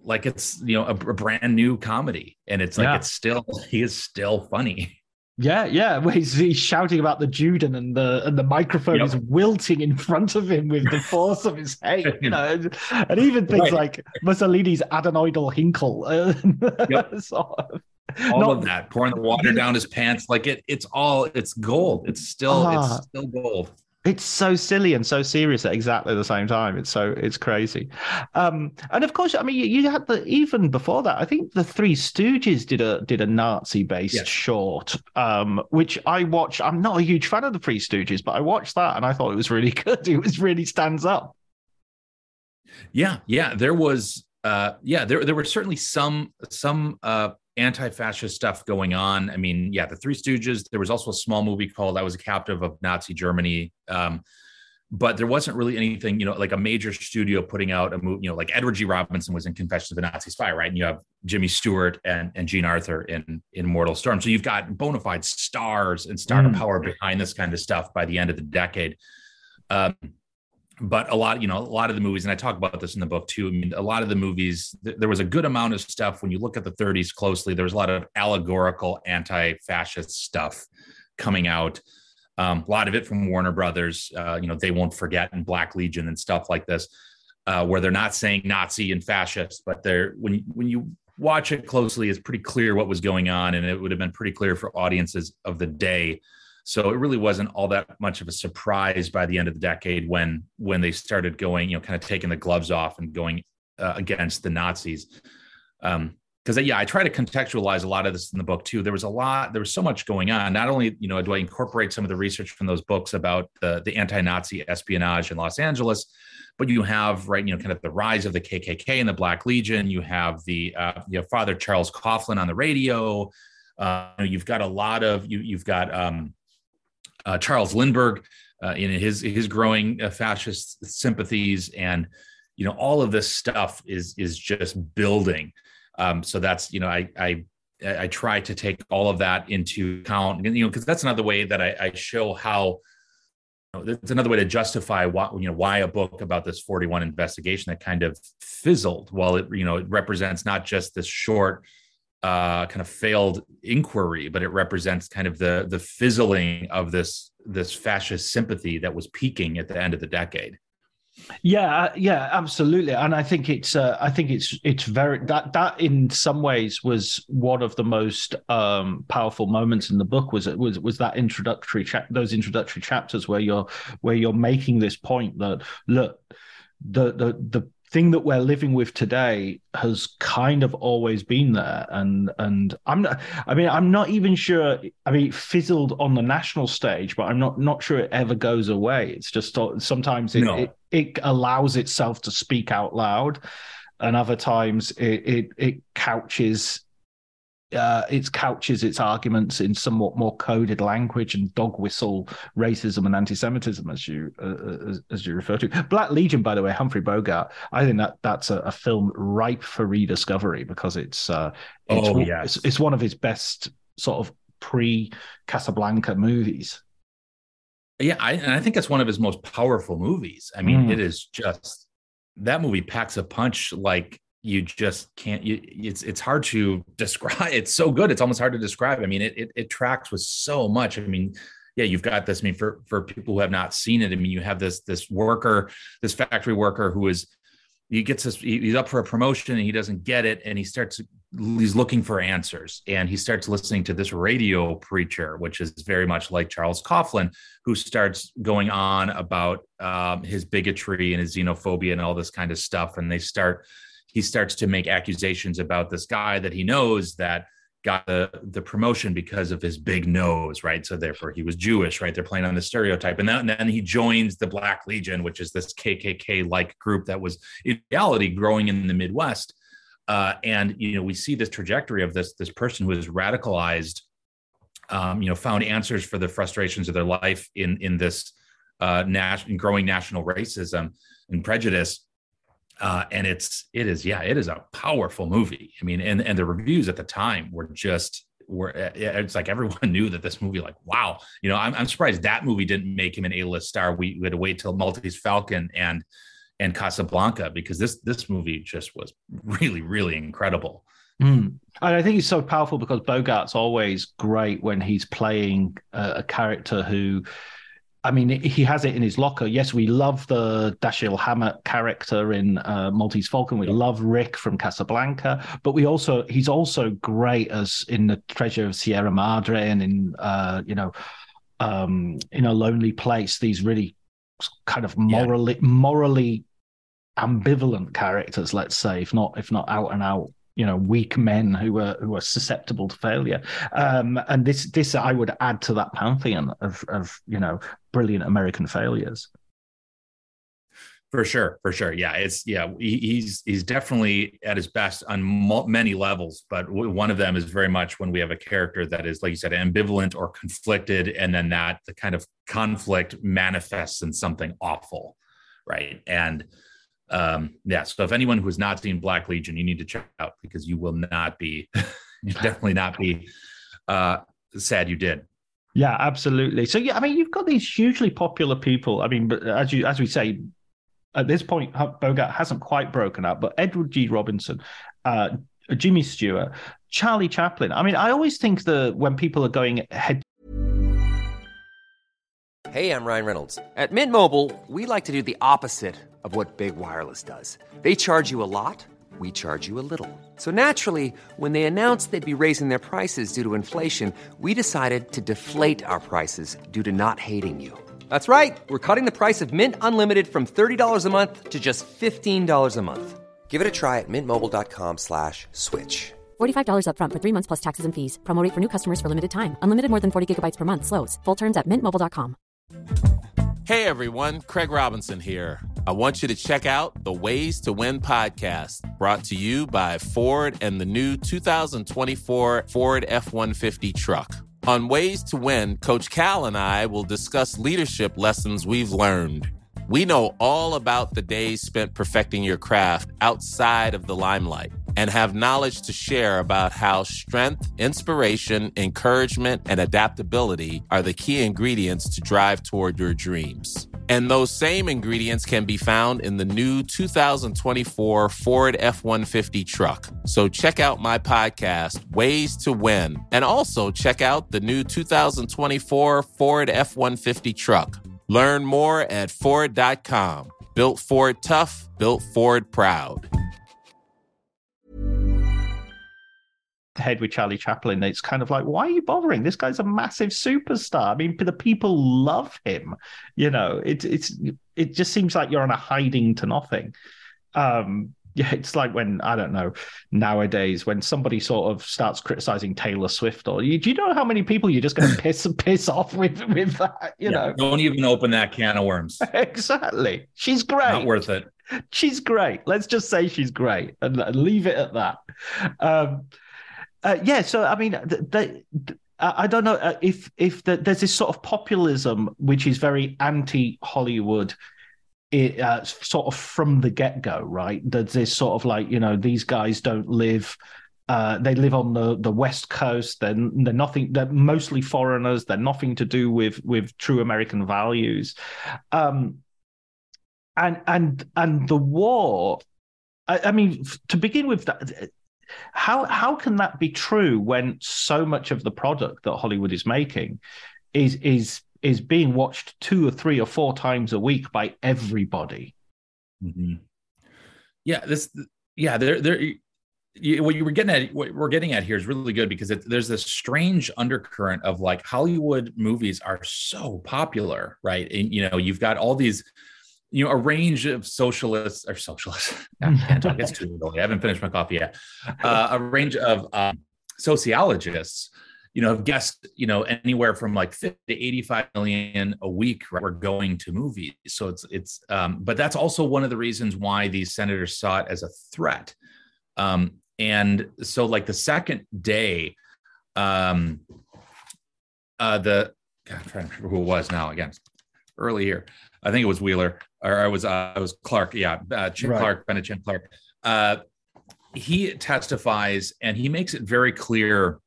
a brand new comedy, and it's like he is still funny. Yeah. Well, he's shouting about the Juden, and the microphone is wilting in front of him with the force of his hate, and even things like Mussolini's adenoidal hinkle. All of that, pouring the water down his pants, like it's gold. It's still gold. It's so silly and so serious at exactly the same time. It's crazy. And of course, I mean, you had even before that, I think the Three Stooges did a Nazi-based short, which I watched. I'm not a huge fan of the Three Stooges, but I watched that and I thought it was really good. It really stands up. Yeah. There was, there were certainly some anti-fascist stuff going on. I mean, the Three Stooges. There was also a small movie called I Was a Captive of Nazi Germany. But there wasn't really anything, like a major studio putting out a movie, like Edward G. Robinson was in Confessions of a Nazi Spy, right? And you have Jimmy Stewart and Jean Arthur in Mortal Storm. So you've got bona fide stars and star power behind this kind of stuff by the end of the decade. but a lot of the movies, and I talk about this in the book too. I mean, a lot of the movies, there was a good amount of stuff when you look at the 30s closely. There was a lot of allegorical anti-fascist stuff coming out. A lot of it from Warner Brothers, They Won't Forget and Black Legion and stuff like this, where they're not saying Nazi and fascist, but when you watch it closely, it's pretty clear what was going on, and it would have been pretty clear for audiences of the day. So it really wasn't all that much of a surprise by the end of the decade when they started going, kind of taking the gloves off and going against the Nazis. Because I try to contextualize a lot of this in the book too. There was so much going on. Not only, do I incorporate some of the research from those books about the anti-Nazi espionage in Los Angeles, but you have, kind of the rise of the KKK and the Black Legion. You have Father Charles Coughlin on the radio. You've got a lot of, you've got Charles Lindbergh in his growing fascist sympathies, and all of this stuff is just building. So that's I try to take all of that into account, because that's another way that I show how. It's another way to justify why a book about this 41 investigation that kind of fizzled. While it represents not just this short kind of failed inquiry, but it represents kind of the fizzling of this fascist sympathy that was peaking at the end of the decade. Yeah, absolutely. And I think it's very that in some ways was one of the most powerful moments in the book was that those introductory chapters where you're making this point that, look, the thing that we're living with today has kind of always been there, and I'm not even sure. I mean, it fizzled on the national stage, but I'm not sure it ever goes away. It's just sometimes it allows itself to speak out loud, and other times it couches its arguments in somewhat more coded language and dog whistle racism and anti-Semitism, as you refer to. Black Legion, by the way, Humphrey Bogart. I think that's a film ripe for rediscovery because it's one of his best sort of pre-Casablanca movies. Yeah, I think it's one of his most powerful movies. I mean, it is just, that movie packs a punch like you just can't. It's hard to describe. It's so good. It's almost hard to describe. I mean, it tracks with so much. I mean, yeah, you've got this. I mean, for people who have not seen it, I mean, you have this factory worker who is, he's up for a promotion and he doesn't get it, and he's looking for answers, and he starts listening to this radio preacher, which is very much like Charles Coughlin, who starts going on about his bigotry and his xenophobia and all this kind of stuff, and he starts to make accusations about this guy that he knows that got the promotion because of his big nose, right? So therefore he was Jewish, right? They're playing on the stereotype. And then he joins the Black Legion, which is this KKK-like group that was in reality growing in the Midwest. And we see this trajectory of this person who is radicalized, found answers for the frustrations of their life in this growing national racism and prejudice. And it is a powerful movie. I mean, and the reviews at the time were it's like everyone knew that this movie, like, wow, I'm surprised that movie didn't make him an A-list star. We had to wait till Maltese Falcon and Casablanca, because this movie just was really, really incredible. And I think it's so powerful because Bogart's always great when he's playing a character who, I mean, he has it in his locker. Yes, we love the Dashiell Hammett character in Maltese Falcon. We love Rick from Casablanca, but he's also great as in The Treasure of Sierra Madre and in In a Lonely Place. These really kind of morally ambivalent characters, let's say, if not out and out, weak men who are susceptible to failure. And this I would add to that pantheon of brilliant American failures. For sure. Yeah. He's definitely at his best on many levels, but one of them is very much when we have a character that is, like you said, ambivalent or conflicted. And then the kind of conflict manifests in something awful. Right. And, so if anyone who has not seen Black Legion, you need to check it out, because you will not be, you definitely not be sad you did. Yeah, absolutely. So, yeah, I mean, you've got these hugely popular people. I mean, but as we say, at this point, Bogart hasn't quite broken out, but Edward G. Robinson, Jimmy Stewart, Charlie Chaplin. I mean, I always think that when people are going head. Hey, I'm Ryan Reynolds. At Mint Mobile, we like to do the opposite of what Big Wireless does. They charge you a lot, we charge you a little. So naturally, when they announced they'd be raising their prices due to inflation, we decided to deflate our prices due to not hating you. That's right. We're cutting the price of Mint Unlimited from $30 a month to just $15 a month. Give it a try at mintmobile.com/switch. $45 up front for 3 months plus taxes and fees. Promo rate for new customers for limited time. Unlimited more than 40 gigabytes per month. Slows full terms at mintmobile.com. Hey everyone, Craig Robinson here. I want you to check out the Ways to Win podcast, brought to you by Ford and the new 2024 Ford F-150 truck. On Ways to Win, Coach Cal and I will discuss leadership lessons we've learned. We know all about the days spent perfecting your craft outside of the limelight and have knowledge to share about how strength, inspiration, encouragement, and adaptability are the key ingredients to drive toward your dreams. And those same ingredients can be found in the new 2024 Ford F-150 truck. So check out my podcast, Ways to Win, and also check out the new 2024 Ford F-150 truck. Learn more at Ford.com. Built Ford tough, built Ford proud. Head with Charlie Chaplin, it's kind of like, why are you bothering? This guy's a massive superstar. I mean, the people love him. You know, it just seems like you're on a hiding to nothing. Yeah, it's like when, I don't know, nowadays when somebody sort of starts criticizing Taylor Swift, or do you know how many people you're just going to piss off with that? You know, don't even open that can of worms. Exactly. She's great. Not worth it. She's great. Let's just say she's great and leave it at that. Yeah. So I mean, I don't know if there's this sort of populism which is very anti-Hollywood. Sort of from the get-go, right? There's this sort of like, you know, these guys don't live, they live on the West Coast. They're mostly foreigners. They're nothing to do with true American values. And the war, I mean, to begin with, that, how can that be true when so much of the product that Hollywood is making is being watched 2 or 3 or 4 times a week by everybody? Mm-hmm. Yeah, what we're getting at here is really good, because there's this strange undercurrent of like Hollywood movies are so popular, right? And you know, you've got all these, you know, a range of socialists. I can't talk. It's too early. I haven't finished my coffee yet. A range of sociologists, you know, have guessed, you know, anywhere from like 50 to 85 million a week, right, we're going to movies. So it's but that's also one of the reasons why these senators saw it as a threat. And so like the second day, I'm trying to remember who it was now, again, early here. I think it was Wheeler, or it was Clark. Yeah. Clark, Bennett Clark. He testifies and he makes it very clear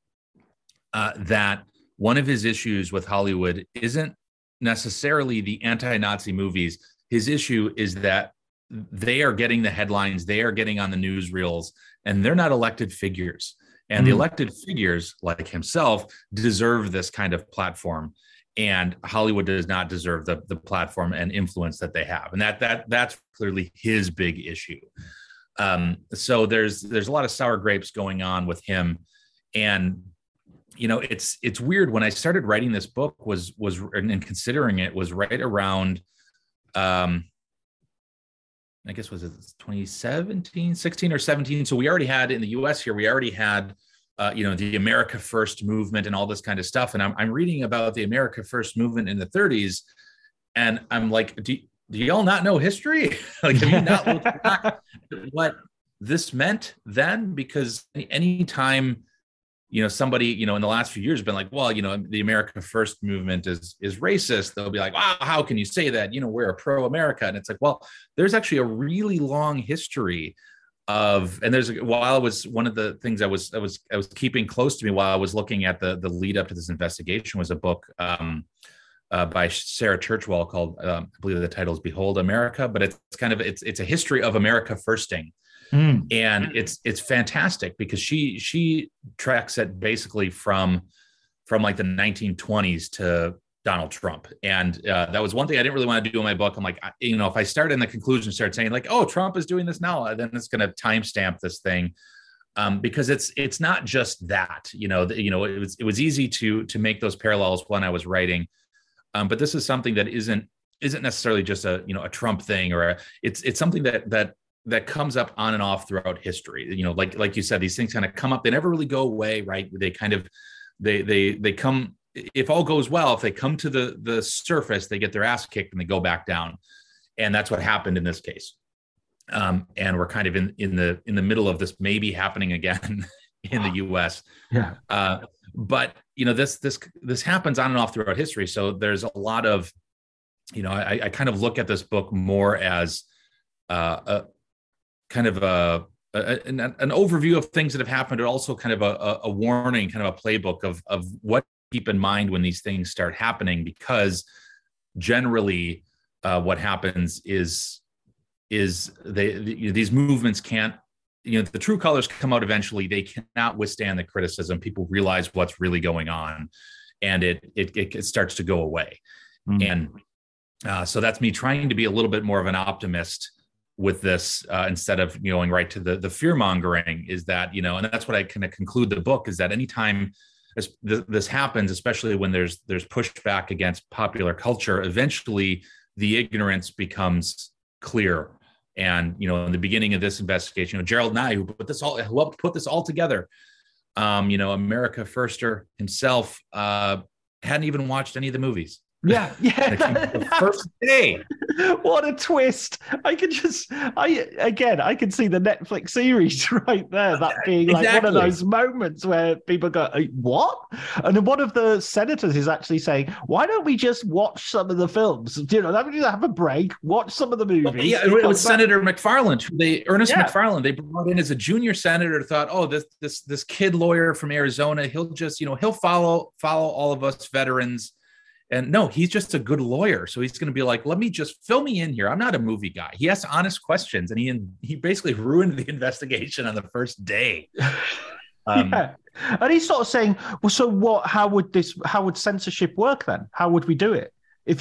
that one of his issues with Hollywood isn't necessarily the anti-Nazi movies. His issue is that they are getting the headlines, they are getting on the newsreels, and they're not elected figures. And the elected figures, like himself, deserve this kind of platform. And Hollywood does not deserve the platform and influence that they have. And that's clearly his big issue. So there's a lot of sour grapes going on with him. And you know, it's weird. When I started writing this book and considering it was right around, I guess, was it 2017, 16 or 17? So we already had in the US here, we already had, you know, the America First movement and all this kind of stuff. And I'm reading about the America First movement in the 30s. And I'm like, do y'all not know history? Like, have you not looked back at what this meant then? Because anytime, you know, somebody, you know, in the last few years has been like, well, you know, the America First movement is racist. They'll be like, wow, how can you say that? You know, we're a pro-America. And it's like, well, there's actually a really long history of, and while it was one of the things I was keeping close to me while I was looking at the lead up to this investigation was a book by Sarah Churchwell called, I believe the title is Behold America, but it's a history of America firsting. And it's fantastic because she tracks it basically from like the 1920s to Donald Trump. And that was one thing I didn't really want to do in my book. I'm like, if I start in the conclusion, start saying like, oh, Trump is doing this now, then it's going to timestamp this thing. Because it's not just that, it was easy to make those parallels when I was writing. But this is something that isn't necessarily just a Trump thing, or it's something that comes up on and off throughout history. Like you said, these things kind of come up, they never really go away, right? They kind of, they come, if all goes well, if they come to the surface, they get their ass kicked and they go back down. And that's what happened in this case. And we're kind of in the middle of this maybe happening again in the US. Yeah. But this happens on and off throughout history. So there's a lot of, I kind of look at this book more as a kind of an overview of things that have happened, but also kind of a warning, kind of a playbook of what to keep in mind when these things start happening, because generally what happens is these movements can't, the true colors come out eventually. They cannot withstand the criticism. People realize what's really going on, and it starts to go away. And so that's me trying to be a little bit more of an optimist with this, instead of going right to the fear mongering. Is that, and that's what I kind of conclude the book, is that anytime this happens, especially when there's pushback against popular culture, eventually the ignorance becomes clear. And, in the beginning of this investigation, Gerald Nye, who helped put this all together, America Firster himself, hadn't even watched any of the movies. Yeah. The first day. What a twist. I can see the Netflix series right there, that being like one of those moments where people go, what? And then one of the senators is actually saying, why don't we just watch some of the films? That would have a break, watch some of the movies. Well, yeah, it was Senator McFarland, Ernest McFarland, they brought in as a junior senator, thought, oh, this kid lawyer from Arizona, he'll just, he'll follow all of us veterans. And no, he's just a good lawyer. So he's going to be like, let me just fill me in here. I'm not a movie guy. He asked honest questions, and he basically ruined the investigation on the first day. Yeah. And he's sort of saying, well, so what, how would censorship work then? How would we do it? If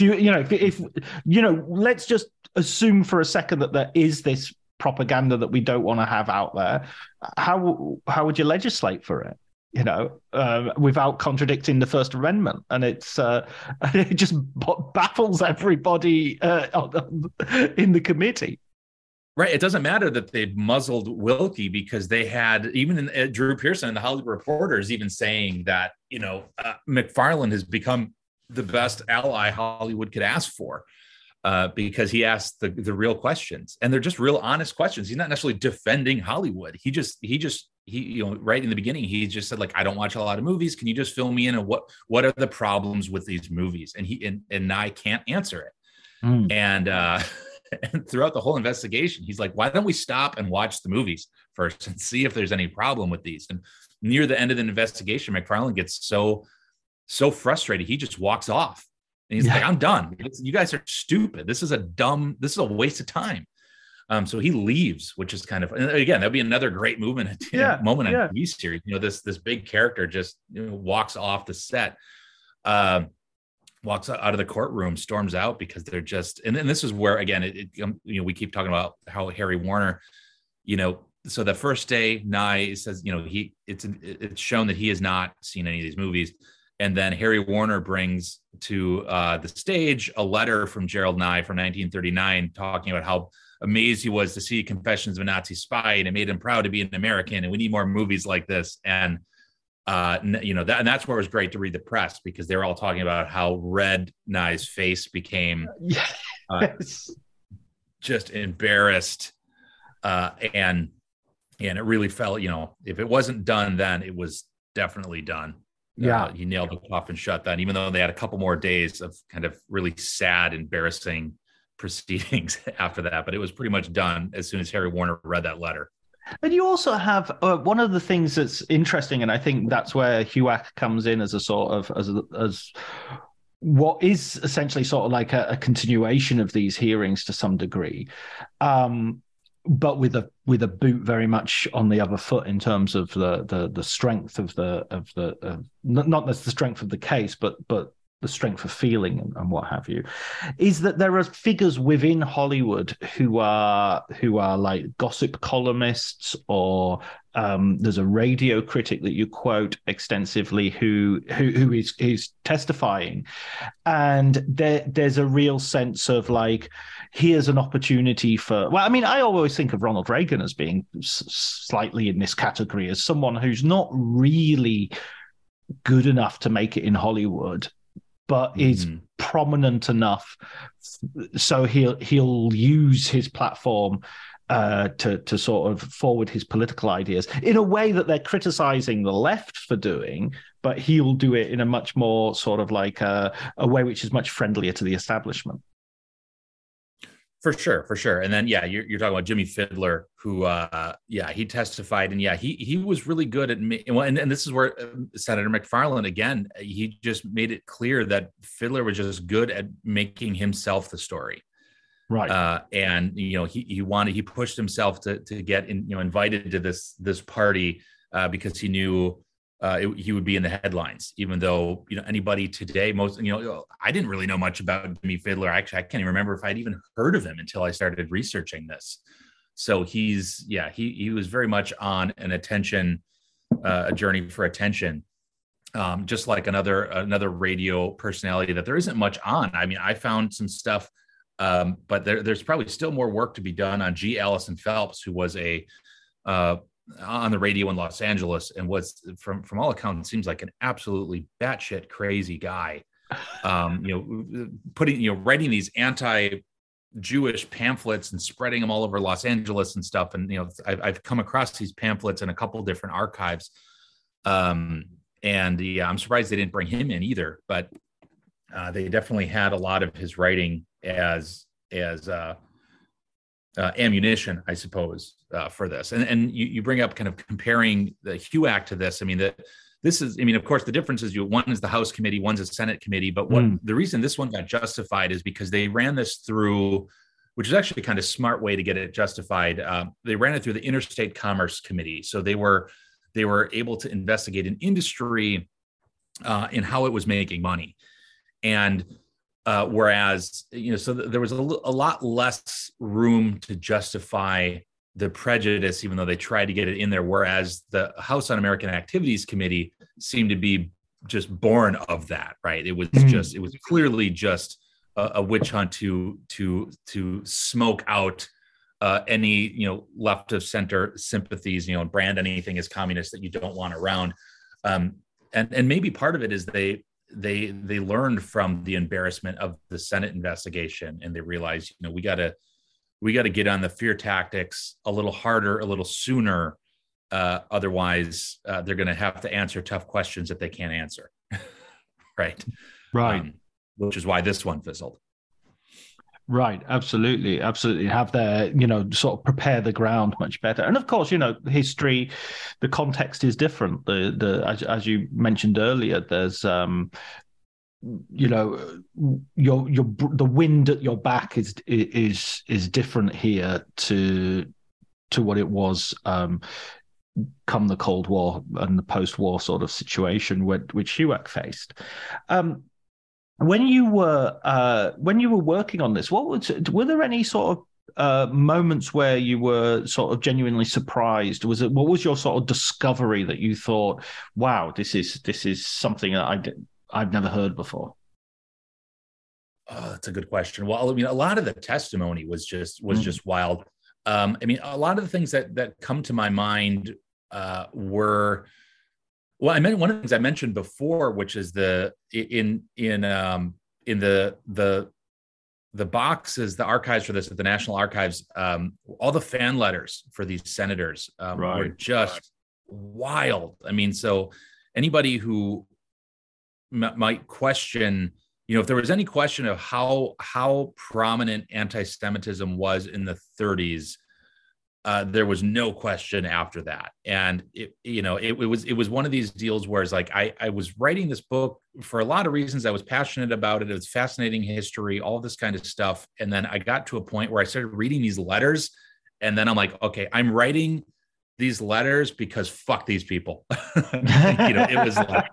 let's just assume for a second that there is this propaganda that we don't want to have out there. How would you legislate for it? Without contradicting the First Amendment, and it just baffles everybody in the committee. Right. It doesn't matter that they muzzled Wilkie, because they had even Drew Pearson and the Hollywood Reporters even saying that McFarland has become the best ally Hollywood could ask for. Because he asked the real questions, and they're just real honest questions. He's not necessarily defending Hollywood. He right in the beginning, he just said, like, I don't watch a lot of movies. Can you just fill me in on what are the problems with these movies? And I can't answer it. And throughout the whole investigation, he's like, why don't we stop and watch the movies first and see if there's any problem with these? And near the end of the investigation, McFarland gets so frustrated, he just walks off. And he's like, I'm done. You guys are stupid. This is a waste of time. So he leaves, which is kind of, and again, that'd be another great moment on TV series. This big character just walks off the set, walks out of the courtroom, storms out, because they're just, and then this is where, again, we keep talking about how Harry Warner, so the first day, Nye says, it's shown that he has not seen any of these movies. And then Harry Warner brings to the stage a letter from Gerald Nye from 1939 talking about how amazed he was to see Confessions of a Nazi Spy, and it made him proud to be an American, and we need more movies like this. And and that's where it was great to read the press, because they were all talking about how red Nye's face became just embarrassed, and it really felt, if it wasn't done then, it was definitely done. He nailed the coffin shut then, even though they had a couple more days of kind of really sad, embarrassing proceedings after that. But it was pretty much done as soon as Harry Warner read that letter. And you also have one of the things that's interesting, and I think that's where HUAC comes in as a sort of as what is essentially sort of like a continuation of these hearings to some degree, but with a boot very much on the other foot in terms of the strength of not the strength of the case, but the strength of feeling and what have you, is that there are figures within Hollywood who are like gossip columnists, or there's a radio critic that you quote extensively who is testifying, and there's a real sense of like, here's an opportunity for, well, I mean, I always think of Ronald Reagan as being slightly in this category, as someone who's not really good enough to make it in Hollywood, but is prominent enough so he'll use his platform to sort of forward his political ideas in a way that they're criticizing the left for doing, but he'll do it in a much more sort of like a way which is much friendlier to the establishment. For sure. And then, yeah, you're talking about Jimmy Fidler, who, he testified, and he was really good at, and this is where Senator McFarland, again, he just made it clear that Fidler was just good at making himself the story. Right. And, he pushed himself to get invited to this party because he knew he would be in the headlines, even though, anybody today, I didn't really know much about Jimmy Fidler. Actually, I can't even remember if I'd even heard of him until I started researching this. So he was very much on an attention, a journey for attention, just like another radio personality that there isn't much on. I mean, I found some stuff, but there's probably still more work to be done on G. Allison Phelps, who was on the radio in Los Angeles, and was from all accounts seems like an absolutely batshit crazy guy. Writing these anti-Jewish pamphlets and spreading them all over Los Angeles and stuff. And I've come across these pamphlets in a couple different archives. I'm surprised they didn't bring him in either. But they definitely had a lot of his writing as ammunition, I suppose, for this. And you bring up kind of comparing the HUAC to this. I mean, of course, the difference is one is the House committee, one's a Senate committee. But the reason this one got justified is because they ran this through, which is actually a kind of smart way to get it justified. They ran it through the Interstate Commerce Committee. So they were able to investigate an industry in how it was making money. And whereas, so there was a lot less room to justify the prejudice, even though they tried to get it in there. Whereas the House Un-American Activities Committee seemed to be just born of that, right? It was it was clearly just a witch hunt to smoke out any, left of center sympathies, and brand anything as communist that you don't want around. And maybe part of it is they learned from the embarrassment of the Senate investigation, and they realized, we got to get on the fear tactics a little harder, a little sooner. Otherwise, they're going to have to answer tough questions that they can't answer. Right. Which is why this one fizzled. Right. Absolutely. Have their, sort of prepare the ground much better. And of course, history, the context is different. As you mentioned earlier, there's, the wind at your back is different here to what it was come the Cold War and the post-war sort of situation which HUAC faced. When you were working on this, were there any sort of moments where you were sort of genuinely surprised? What was your sort of discovery that you thought, wow, this is something that I've never heard before? Oh, that's a good question. Well, I mean, a lot of the testimony was just wild. I mean, a lot of the things that come to my mind were. Well, I meant one of the things I mentioned before, which is in the boxes, the archives for this at the National Archives, all the fan letters for these senators were just wild. I mean, so anybody who might question, if there was any question of how prominent anti-Semitism was in the 30s, there was no question after that. And it was one of these deals where it's like, I was writing this book for a lot of reasons. I was passionate about it. It was fascinating history, all this kind of stuff. And then I got to a point where I started reading these letters, and then I'm like, okay, I'm writing these letters because fuck these people. It was like,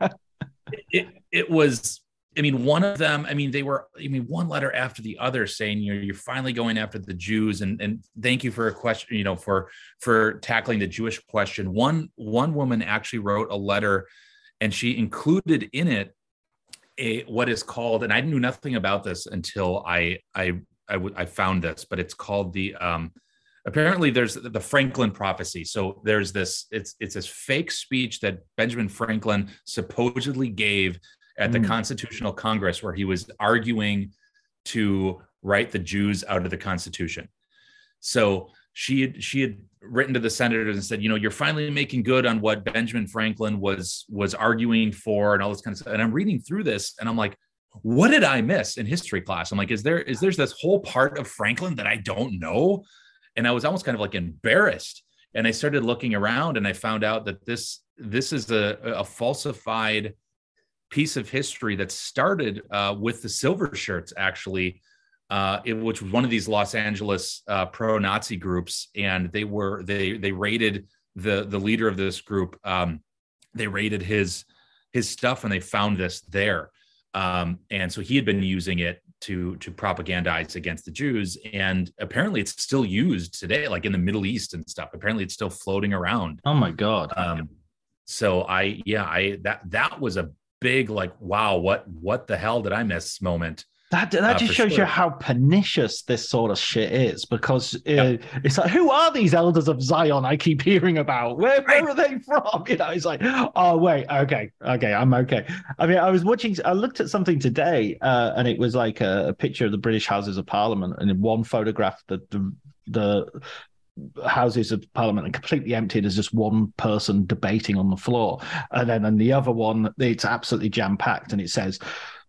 it was, one of them, they were, one letter after the other saying, you're finally going after the Jews, and thank you for a question, for tackling the Jewish question. One woman actually wrote a letter, and she included in it what is called, and I knew nothing about this until I found this, but it's called the, apparently there's the Franklin prophecy. So there's this, it's this fake speech that Benjamin Franklin supposedly gave at the Constitutional Congress, where he was arguing to write the Jews out of the Constitution. So she had written to the senators and said, you're finally making good on what Benjamin Franklin was arguing for, and all this kind of stuff. And I'm reading through this, and I'm like, what did I miss in history class? I'm like, is there's this whole part of Franklin that I don't know? And I was almost kind of like embarrassed. And I started looking around, and I found out that this is a falsified piece of history that started with the Silver Shirts, actually, which was one of these Los Angeles pro-Nazi groups, and they raided the leader of this group. They raided his stuff, and they found this there, and so he had been using it to propagandize against the Jews, and apparently it's still used today, like in the Middle East and stuff. Apparently it's still floating around. Oh my God! So that was a big, like, wow, what the hell did I miss moment. That just shows you how pernicious this sort of shit is, because it's like, who are these elders of Zion I keep hearing about? Where are they from? It's like, oh wait, okay, I'm okay. I looked at something today, and it was like a picture of the British Houses of Parliament, and in one photograph the Houses of Parliament are completely empty. There's just one person debating on the floor, and then in the other one, it's absolutely jam-packed, and it says,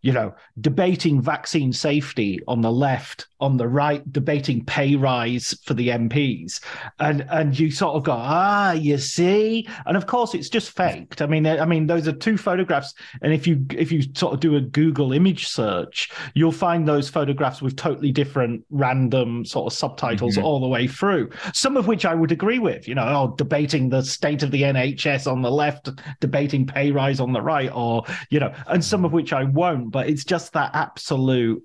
debating vaccine safety on the left, on the right, debating pay rise for the MPs. And you sort of go, you see? And of course, it's just faked. I mean, those are two photographs. And if you sort of do a Google image search, you'll find those photographs with totally different random sort of subtitles all the way through, some of which I would agree with, debating the state of the NHS on the left, debating pay rise on the right, or, and some of which I won't. But it's just that absolute,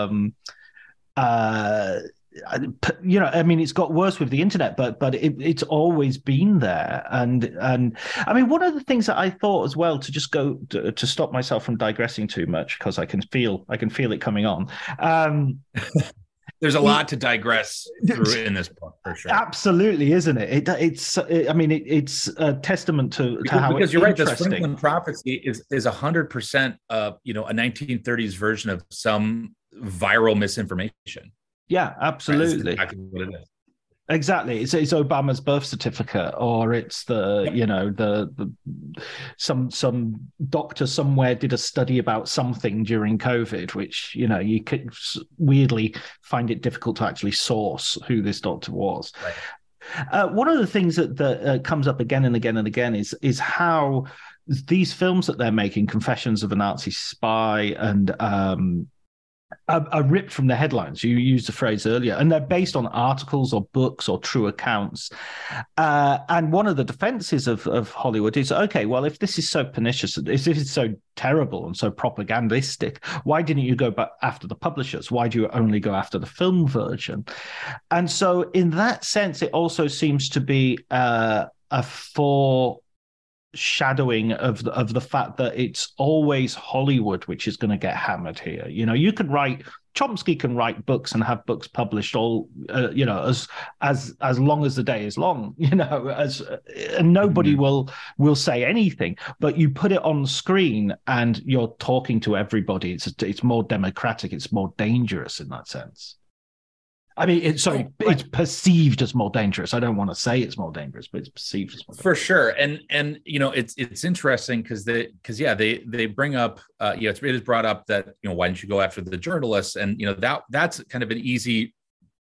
it's got worse with the internet, but it's always been there. And one of the things that I thought as well, to just go to stop myself from digressing too much, because I can feel it coming on. There's a lot to digress through in this book, for sure. Absolutely, isn't it? It's a testament to how, because you're right. This Franklin prophecy is 100% a 1930s version of some viral misinformation. Yeah, absolutely. That's exactly what it is. Exactly. It's Obama's birth certificate, or it's some doctor somewhere did a study about something during COVID, which, you could weirdly find it difficult to actually source who this doctor was. Right. One of the things that comes up again and again and again is how these films that they're making, Confessions of a Nazi Spy and are ripped from the headlines. You used the phrase earlier, and they're based on articles or books or true accounts. And one of the defenses of Hollywood is, okay, well, if this is so pernicious, if this is so terrible and so propagandistic, why didn't you go back after the publishers? Why do you only go after the film version? And so in that sense, it also seems to be a foreshadowing of the fact that it's always Hollywood which is going to get hammered here. You can write, Chomsky can write books and have books published all as long as the day is long, and nobody will say anything. But you put it on the screen and you're talking to everybody. It's more democratic. It's more dangerous in that sense. It's perceived as more dangerous. I don't want to say it's more dangerous, but it's perceived as more dangerous. For sure. And it's interesting because they bring up, it is brought up that, why didn't you go after the journalists? And, that's kind of an easy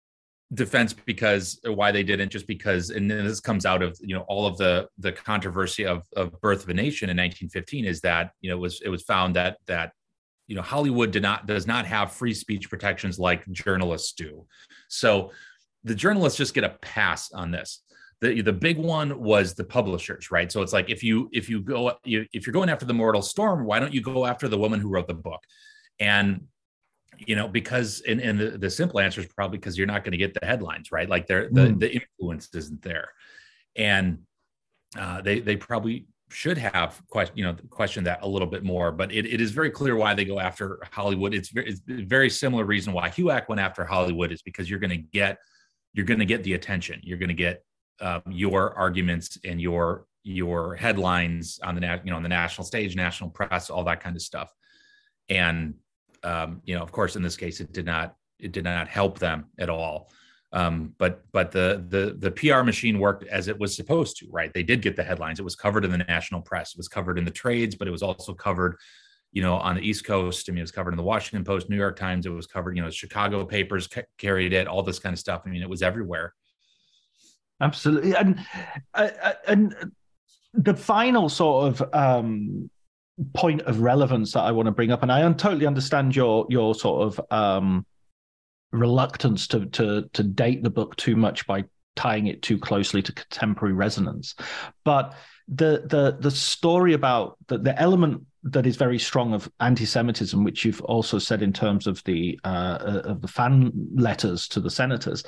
defense because why they didn't, just because, and this comes out of, all of the controversy of Birth of a Nation in 1915, is that, it was found that Hollywood does not have free speech protections like journalists do. So the journalists just get a pass on this. The big one was the publishers, right? So it's like, if you're going after the Mortal Storm, why don't you go after the woman who wrote the book? And because, and the simple answer is probably because you're not going to get the headlines, right? Like the influence isn't there. And they probably should have questioned that a little bit more, but it is very clear why they go after Hollywood. It's a very similar reason why HUAC went after Hollywood, is because you're going to get the attention. You're going to get your arguments and your headlines on the on the national stage, national press, all that kind of stuff. And of course, in this case, it did not help them at all. But the PR machine worked as it was supposed to, right? They did get the headlines. It was covered in the national press. It was covered in the trades, but it was also covered, on the East Coast. I mean, it was covered in the Washington Post, New York Times. It was covered, Chicago papers carried it, all this kind of stuff. I mean, it was everywhere. Absolutely. And the final sort of point of relevance that I want to bring up, and I totally understand your sort of reluctance to date the book too much by tying it too closely to contemporary resonance, but the story about the element that is very strong of anti-Semitism, which you've also said in terms of the fan letters to the senators,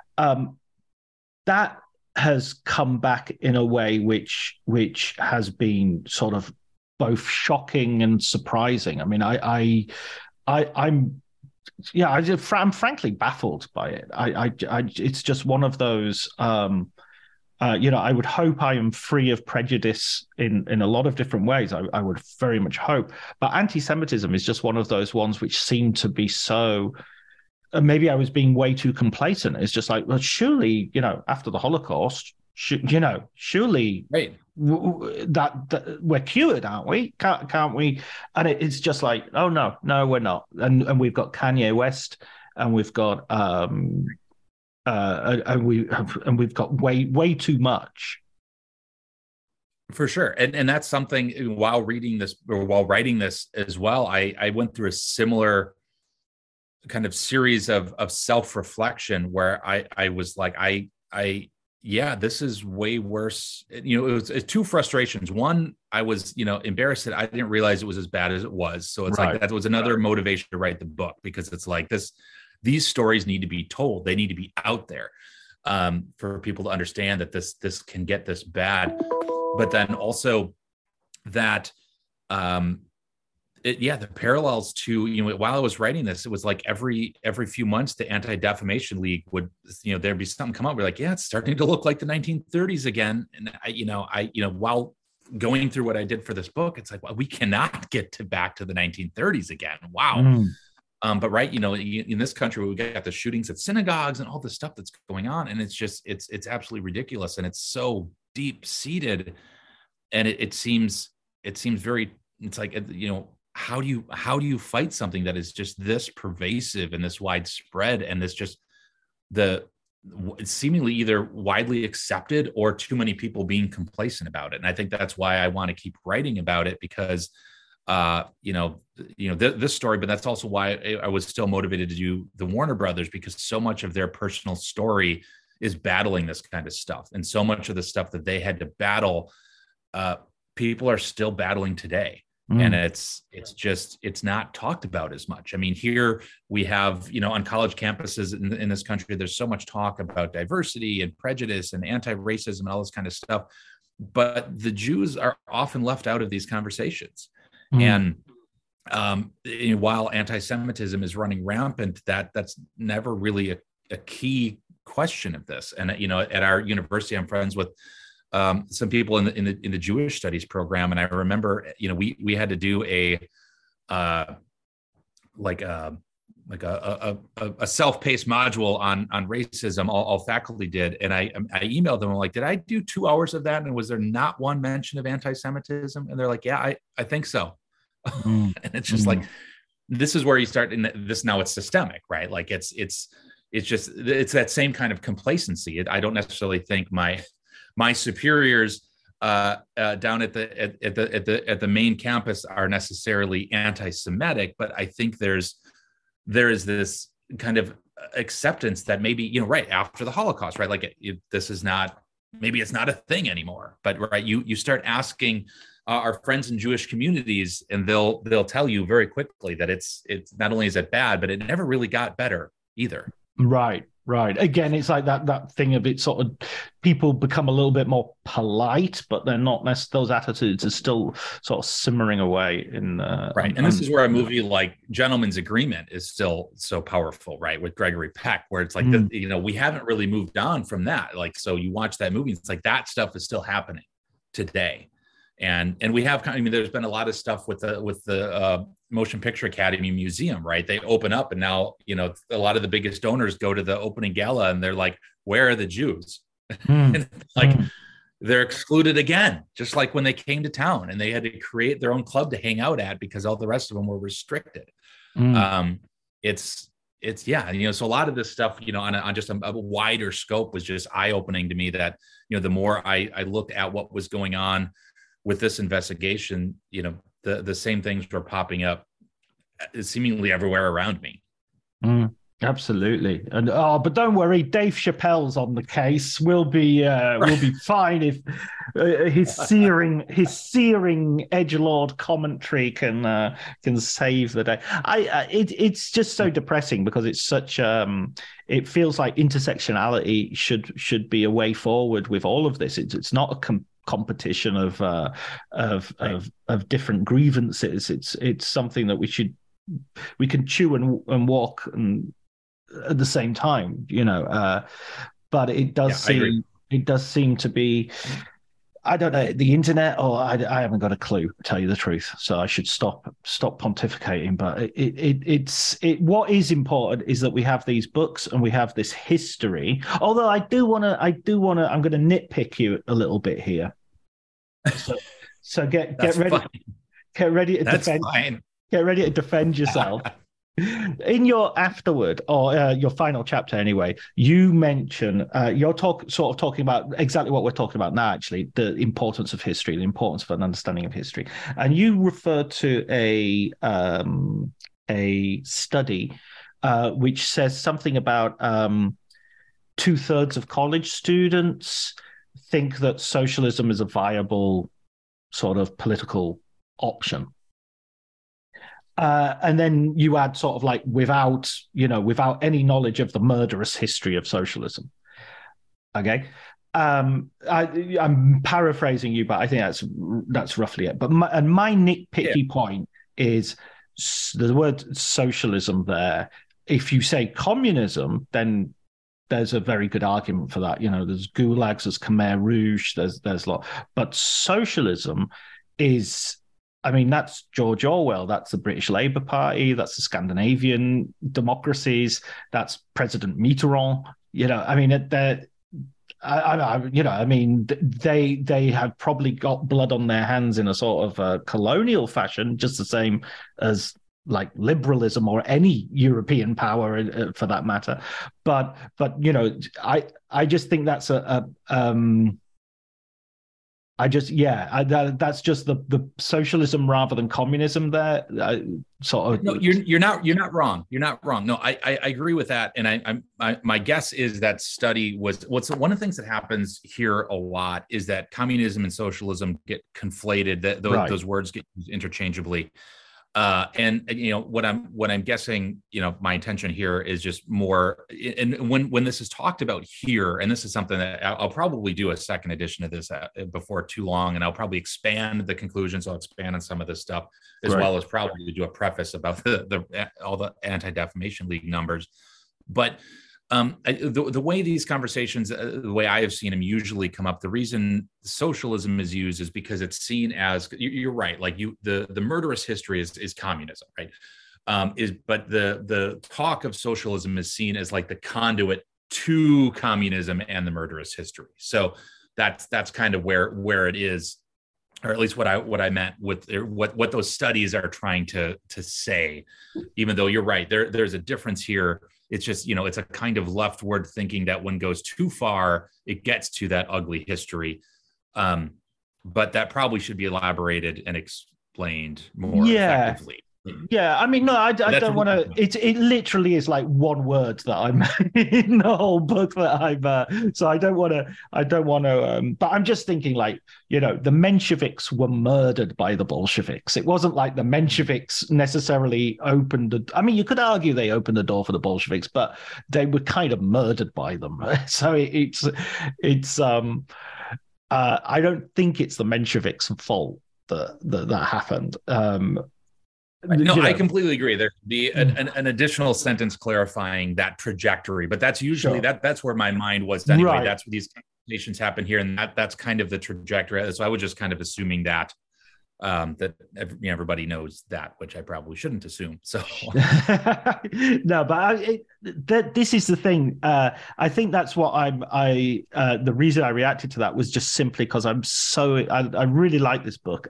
that has come back in a way which has been sort of both shocking and surprising. I mean, I'm frankly baffled by it. It's just one of those. I would hope I am free of prejudice in a lot of different ways. I would very much hope, but anti-Semitism is just one of those ones which seem to be so. Maybe I was being way too complacent. It's just like, well, surely, after the Holocaust, surely right. that we're cured, aren't we? Can't we? And it's just like, oh no, we're not. And we've got Kanye West, and we've got and we've got way too much. For sure. And that's something, while reading this or while writing this as well, I went through a similar kind of series of self-reflection where I was like, this is way worse. It was two frustrations. One, I was, embarrassed that I didn't realize it was as bad as it was. So it's like, that was another motivation to write the book, because it's like these stories need to be told. They need to be out there for people to understand that this can get this bad. But then also that, the parallels to, while I was writing this, it was like every few months, the Anti-Defamation League would, there'd be something come up. We're like, it's starting to look like the 1930s again. And I while going through what I did for this book, it's like, well, we cannot get back to the 1930s again. Wow. But right, in this country, we got the shootings at synagogues and all this stuff that's going on. And it's just, it's absolutely ridiculous. And it's so deep seated. And it seems very, it's like, how do you fight something that is just this pervasive and this widespread, and this just it's seemingly either widely accepted or too many people being complacent about it. And I think that's why I want to keep writing about it, because this story, but that's also why I was still motivated to do the Warner Brothers, because so much of their personal story is battling this kind of stuff, and so much of the stuff that they had to battle, people are still battling today. And it's not talked about as much. I mean, here we have, on college campuses in this country, there's so much talk about diversity and prejudice and anti-racism and all this kind of stuff. But the Jews are often left out of these conversations. And while anti-Semitism is running rampant, that's never really a key question of this. And, at our university, I'm friends with some people in the Jewish studies program. And I remember, we had to do a self-paced module on racism. All faculty did. And I emailed them. I'm like, did I do 2 hours of that? And was there not one mention of anti-Semitism? And they're like, yeah, I think so. And it's just like, this is where you start in this. Now it's systemic, right? Like it's it's that same kind of complacency. I don't necessarily think my superiors down at the main campus are necessarily anti-Semitic, but I think there is this kind of acceptance that maybe, right after the Holocaust, right? Like this is not, maybe it's not a thing anymore, but right. You start asking our friends in Jewish communities, and they'll tell you very quickly that it's not only is it bad, but it never really got better either. Right. Again, it's like that thing of it sort of people become a little bit more polite, but they're not necessarily, those attitudes are still sort of simmering away in right. And this is where a movie like Gentleman's Agreement is still so powerful, right? With Gregory Peck, where it's like we haven't really moved on from that. Like, so you watch that movie, it's like that stuff is still happening today. And we have there's been a lot of stuff with the Motion Picture Academy Museum, right? They open up, and now a lot of the biggest donors go to the opening gala, and they're like, "Where are the Jews?" And they're excluded again, just like when they came to town, and they had to create their own club to hang out at because all the rest of them were restricted. It's so a lot of this stuff, on just a wider scope was just eye opening to me. That the more I looked at what was going on with this investigation, the same things were popping up seemingly everywhere around me. Absolutely. And but don't worry, Dave Chappelle's on the case. We'll be fine if his searing edgelord commentary can save the day. It's just so depressing because it's such it feels like intersectionality should be a way forward with all of this. It's not a competition of different grievances. It's something that we can chew and walk and at the same time, but it does seem to be, I don't know, the internet, or I haven't got a clue, to tell you the truth. So I should stop pontificating. But it's what is important is that we have these books and we have this history. Although I do want to, I'm going to nitpick you a little bit here. So get ready. Fine. Get ready to defend. Fine. Get ready to defend yourself. In your afterward, or your final chapter anyway, you mention you're talking about exactly what we're talking about now, actually, the importance of history, the importance of an understanding of history. And you refer to a study which says something about 2/3 of college students think that socialism is a viable sort of political option. And then you add sort of like without any knowledge of the murderous history of socialism. Okay. I'm paraphrasing you, but I think that's roughly it. But my nitpicky point is the word socialism there. If you say communism, then there's a very good argument for that. There's gulags, there's Khmer Rouge, there's a lot. But socialism is, that's George Orwell. That's the British Labour Party. That's the Scandinavian democracies. That's President Mitterrand. They have probably got blood on their hands in a sort of colonial fashion, just the same as like liberalism or any European power for that matter. But I just think that's that's just the socialism rather than communism there. No, you're not wrong. You're not wrong. No, I agree with that. And my guess is that study was one of the things that happens here a lot is that communism and socialism get conflated. That those words get used interchangeably. And what I'm guessing, my intention here is just more. And when this is talked about here, and this is something that I'll probably do a second edition of this before too long, and I'll probably expand the conclusions. I'll expand on some of this stuff as well as probably do a preface about all the Anti-Defamation League numbers. But the way these conversations, the way I have seen them usually come up, the reason socialism is used is because it's seen as, you're right, like the murderous history is communism, right? But the talk of socialism is seen as like the conduit to communism and the murderous history. So that's kind of where it is, or at least what I meant with what those studies are trying to say. Even though you're right, there's a difference here. it's just, it's a kind of leftward thinking that one goes too far, it gets to that ugly history. But that probably should be elaborated and explained more effectively. Yeah, I mean, no, I don't want to. It literally is like one word that I'm in the whole book that I'm. So I don't want to. But I'm just thinking, like, the Mensheviks were murdered by the Bolsheviks. It wasn't like the Mensheviks necessarily opened. I mean, you could argue they opened the door for the Bolsheviks, but they were kind of murdered by them. So it's. I don't think it's the Mensheviks' fault that happened. No, I completely agree. There could be an additional sentence clarifying that trajectory, but that's usually that's where my mind was anyway. Right. That's where these conversations happen here, and that's kind of the trajectory. So I was just kind of assuming that everybody knows that, which I probably shouldn't assume. So no, but this is the thing. I think that's what the reason I reacted to that was just simply because I really like this book.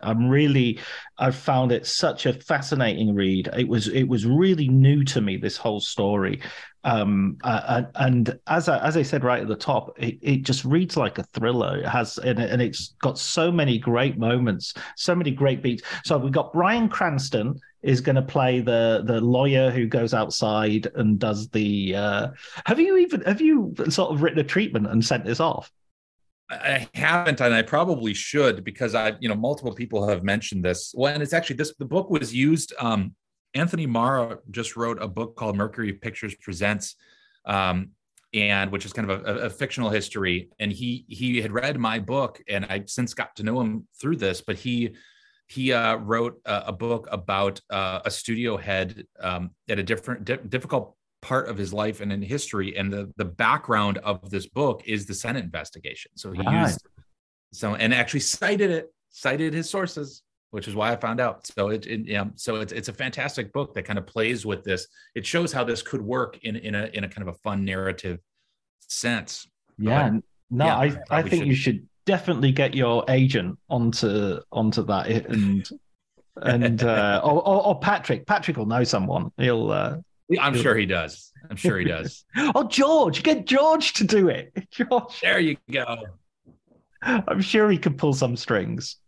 I found it such a fascinating read. It was really new to me, this whole story. And as I said right at the top, it just reads like a thriller. It has, and it's got so many great moments, so many great beats. So we've got Bryan Cranston is going to play the lawyer who goes outside and does the. Have you sort of written a treatment and sent this off? I haven't, and I probably should, because multiple people have mentioned this. Well, and it's actually the book was used. Anthony Marra just wrote a book called Mercury Pictures Presents, and which is kind of a fictional history. And he had read my book, and I've since got to know him through this. But he wrote a book about a studio head at a difficult part of his life and in history. And the background of this book is the Senate investigation. So he used and actually cited his sources, which is why I found out. So it's a fantastic book that kind of plays with this. It shows how this could work in a kind of a fun narrative sense. Yeah. I think you should definitely get your agent onto that and or Patrick. Patrick will know someone. I'm sure he does. Oh, George, get George to do it. George. There you go. I'm sure he could pull some strings.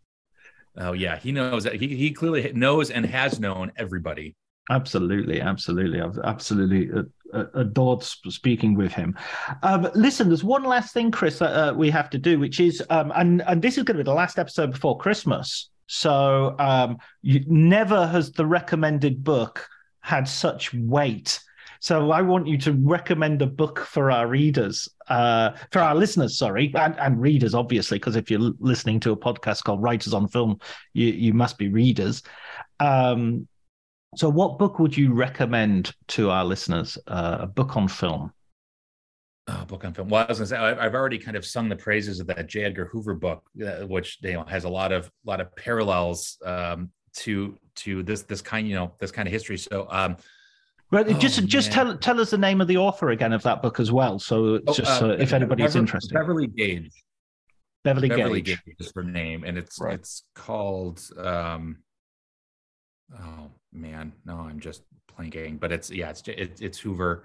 Oh yeah, he knows that. He clearly knows and has known everybody. Absolutely. I've absolutely adored speaking with him. Listen, there's one last thing, Chris, that we have to do, which is, and this is going to be the last episode before Christmas. So never has the recommended book had such weight. So I want you to recommend a book for our readers, for our listeners, sorry, and readers, obviously, because if you're listening to a podcast called Writers on Film, you must be readers. So what book would you recommend to our listeners? A book on film? A book on film. Well, I was going to say, I've already kind of sung the praises of that J. Edgar Hoover book, which has a lot of parallels to this kind of history. So. Right, just tell us the name of the author again of that book as well. So if anybody's interested. Beverly Gage. Beverly Gage is her name, and it's called. Oh man, no, I'm just blanking. But it's Hoover.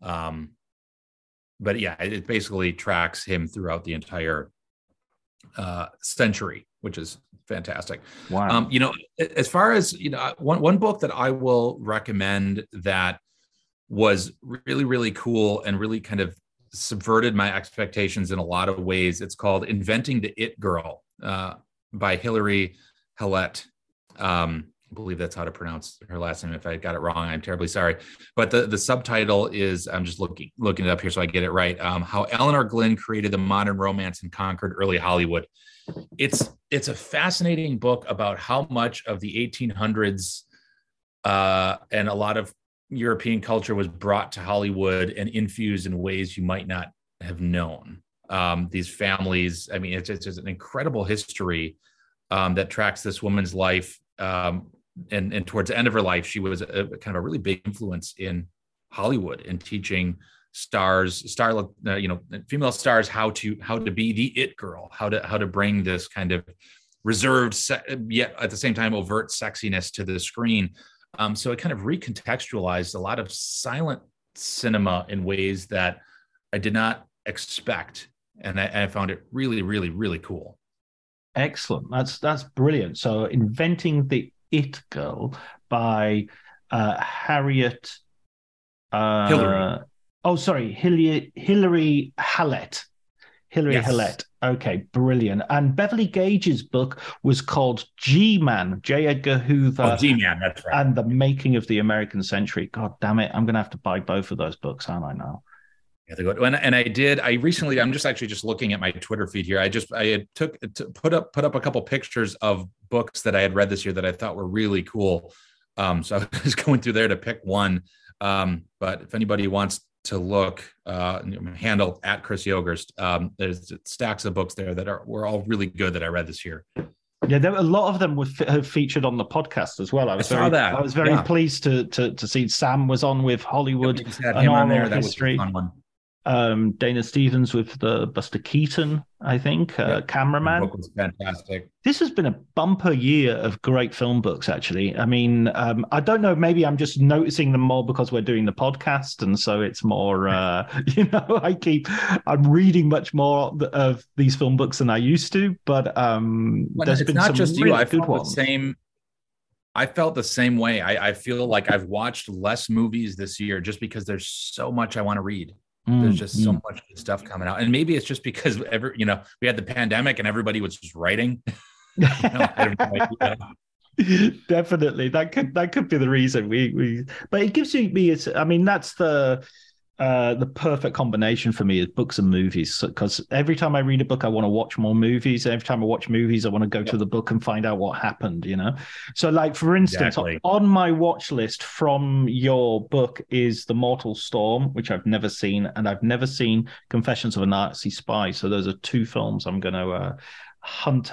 But yeah, it basically tracks him throughout the entire century, which is fantastic. Wow. As far as one book that I will recommend that was really, really cool and really kind of subverted my expectations in a lot of ways. It's called Inventing the It Girl by Hilary Hallett. I believe that's how to pronounce her last name. If I got it wrong, I'm terribly sorry. But the subtitle is, I'm just looking it up here so I get it right. How Eleanor Glynn Created the Modern Romance and Conquered Early Hollywood. It's a fascinating book about how much of the 1800s and a lot of European culture was brought to Hollywood and infused in ways you might not have known. These families, I mean, it's an incredible history that tracks this woman's life. And towards the end of her life, she was kind of a really big influence in Hollywood and teaching female stars how to be the it girl, how to bring this kind of reserved yet at the same time overt sexiness to the screen. So it kind of recontextualized a lot of silent cinema in ways that I did not expect. And I found it really, really, really cool. Excellent. That's brilliant. So Inventing the It Girl by Harriet Hillary. Hilary Hallett. Hilary Hallett. Okay, brilliant. And Beverly Gage's book was called G-Man, J. Edgar Hoover. Oh, G-Man, that's right. And the Making of the American Century. God damn it. I'm going to have to buy both of those books, aren't I now? Yeah, they're good. I'm just looking at my Twitter feed here. I put up a couple pictures of books that I had read this year that I thought were really cool. So I was going through there to pick one. But if anybody wants to look, handle at Chris Yogerst, there's stacks of books there that were all really good that I read this year. Yeah, a lot of them have featured on the podcast as well. I saw that. I was very pleased to see Sam was on with Hollywood. Had him on there. That was a fun one. Dana Stevens with the Buster Keaton, I think, cameraman. The book was fantastic. This has been a bumper year of great film books, actually. I mean, I don't know, maybe I'm just noticing them more because we're doing the podcast, and so it's more, I'm reading much more of these film books than I used to, but there's been not some just really good ones. I felt the same way. I feel like I've watched less movies this year just because there's so much I want to read. There's just so much good stuff coming out. And maybe it's just because we had the pandemic and everybody was just writing. Definitely. That could be the reason but it gives me, I mean, that's the perfect combination for me is books and movies, because every time I read a book, I want to watch more movies. Every time I watch movies, I want to go to the book and find out what happened, So like, for instance, on my watch list from your book is The Mortal Storm, which I've never seen, and I've never seen Confessions of a Nazi Spy. So those are two films I'm going to hunt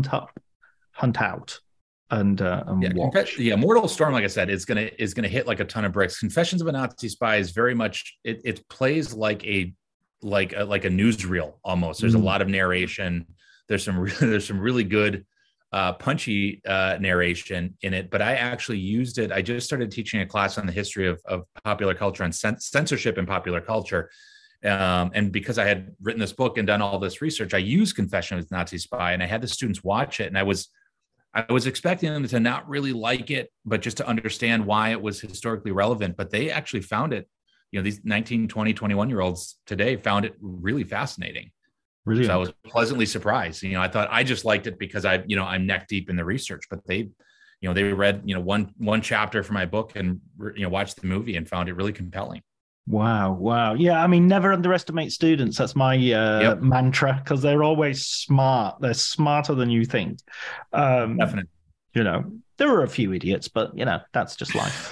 out and watch. Mortal Storm, like I said, is gonna hit like a ton of bricks. Confessions of a Nazi Spy is very much it plays like a newsreel almost. There's a lot of narration. There's some really good punchy narration in it. But I actually used it. I just started teaching a class on the history of popular culture and censorship in popular culture. And because I had written this book and done all this research, I used Confessions of a Nazi Spy, and I had the students watch it, and I was expecting them to not really like it, but just to understand why it was historically relevant. But they actually found it, these 19, 20, 21-year-olds today found it really fascinating. Really? So I was pleasantly surprised. I thought I just liked it because I'm neck deep in the research, but they read, one chapter from my book and, watched the movie and found it really compelling. Wow. Yeah, I mean, never underestimate students. That's my mantra, because they're always smart. They're smarter than you think. Definitely. There are a few idiots, but that's just life.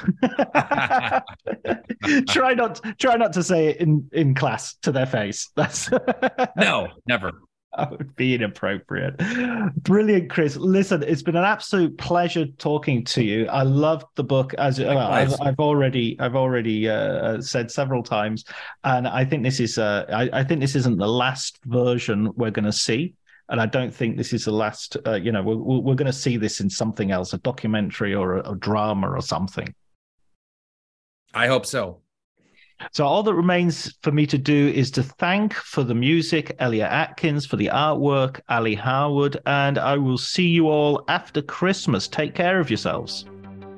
Try not to say it in class to their face. That's no, never. That would be inappropriate. Brilliant, Chris. Listen, it's been an absolute pleasure talking to you. I loved the book, as I've already said several times, and I think this is I think this isn't the last version we're going to see, and I don't think this is the last. We're going to see this in something else, a documentary or a drama or something. I hope so. So all that remains for me to do is to thank for the music Elliot Atkins, for the artwork Ali Howard, and I will see you all after Christmas. Take care of yourselves.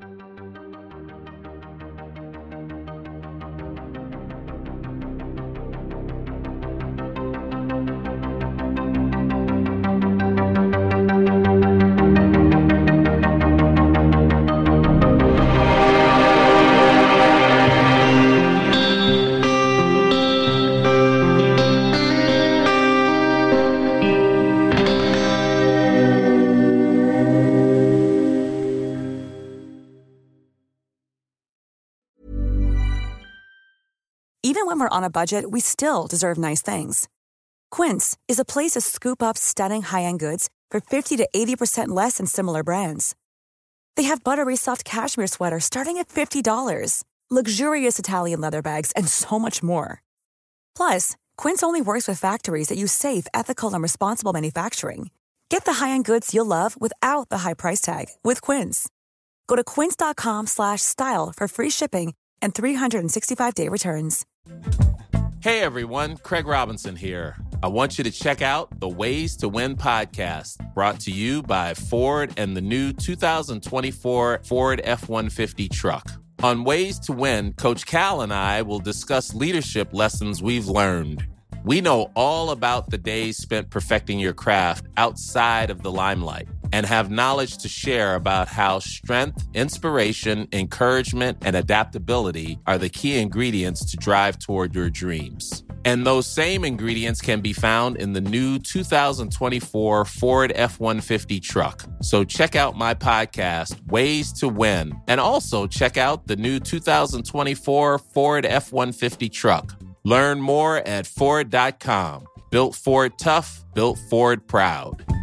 Even when we're on a budget, we still deserve nice things. Quince is a place to scoop up stunning high-end goods for 50 to 80% less than similar brands. They have buttery soft cashmere sweaters starting at $50, luxurious Italian leather bags, and so much more. Plus, Quince only works with factories that use safe, ethical, and responsible manufacturing. Get the high-end goods you'll love without the high price tag with Quince. Go to quince.com/style for free shipping and 365-day returns. Hey everyone, Craig Robinson here. I want you to check out the Ways to Win podcast, brought to you by Ford and the new 2024 Ford F-150 truck. On Ways to Win, Coach Cal and I will discuss leadership lessons we've learned. We know all about the days spent perfecting your craft outside of the limelight and have knowledge to share about how strength, inspiration, encouragement, and adaptability are the key ingredients to drive toward your dreams. And those same ingredients can be found in the new 2024 Ford F-150 truck. So check out my podcast, Ways to Win, and also check out the new 2024 Ford F-150 truck. Learn more at Ford.com. Built Ford tough, built Ford proud.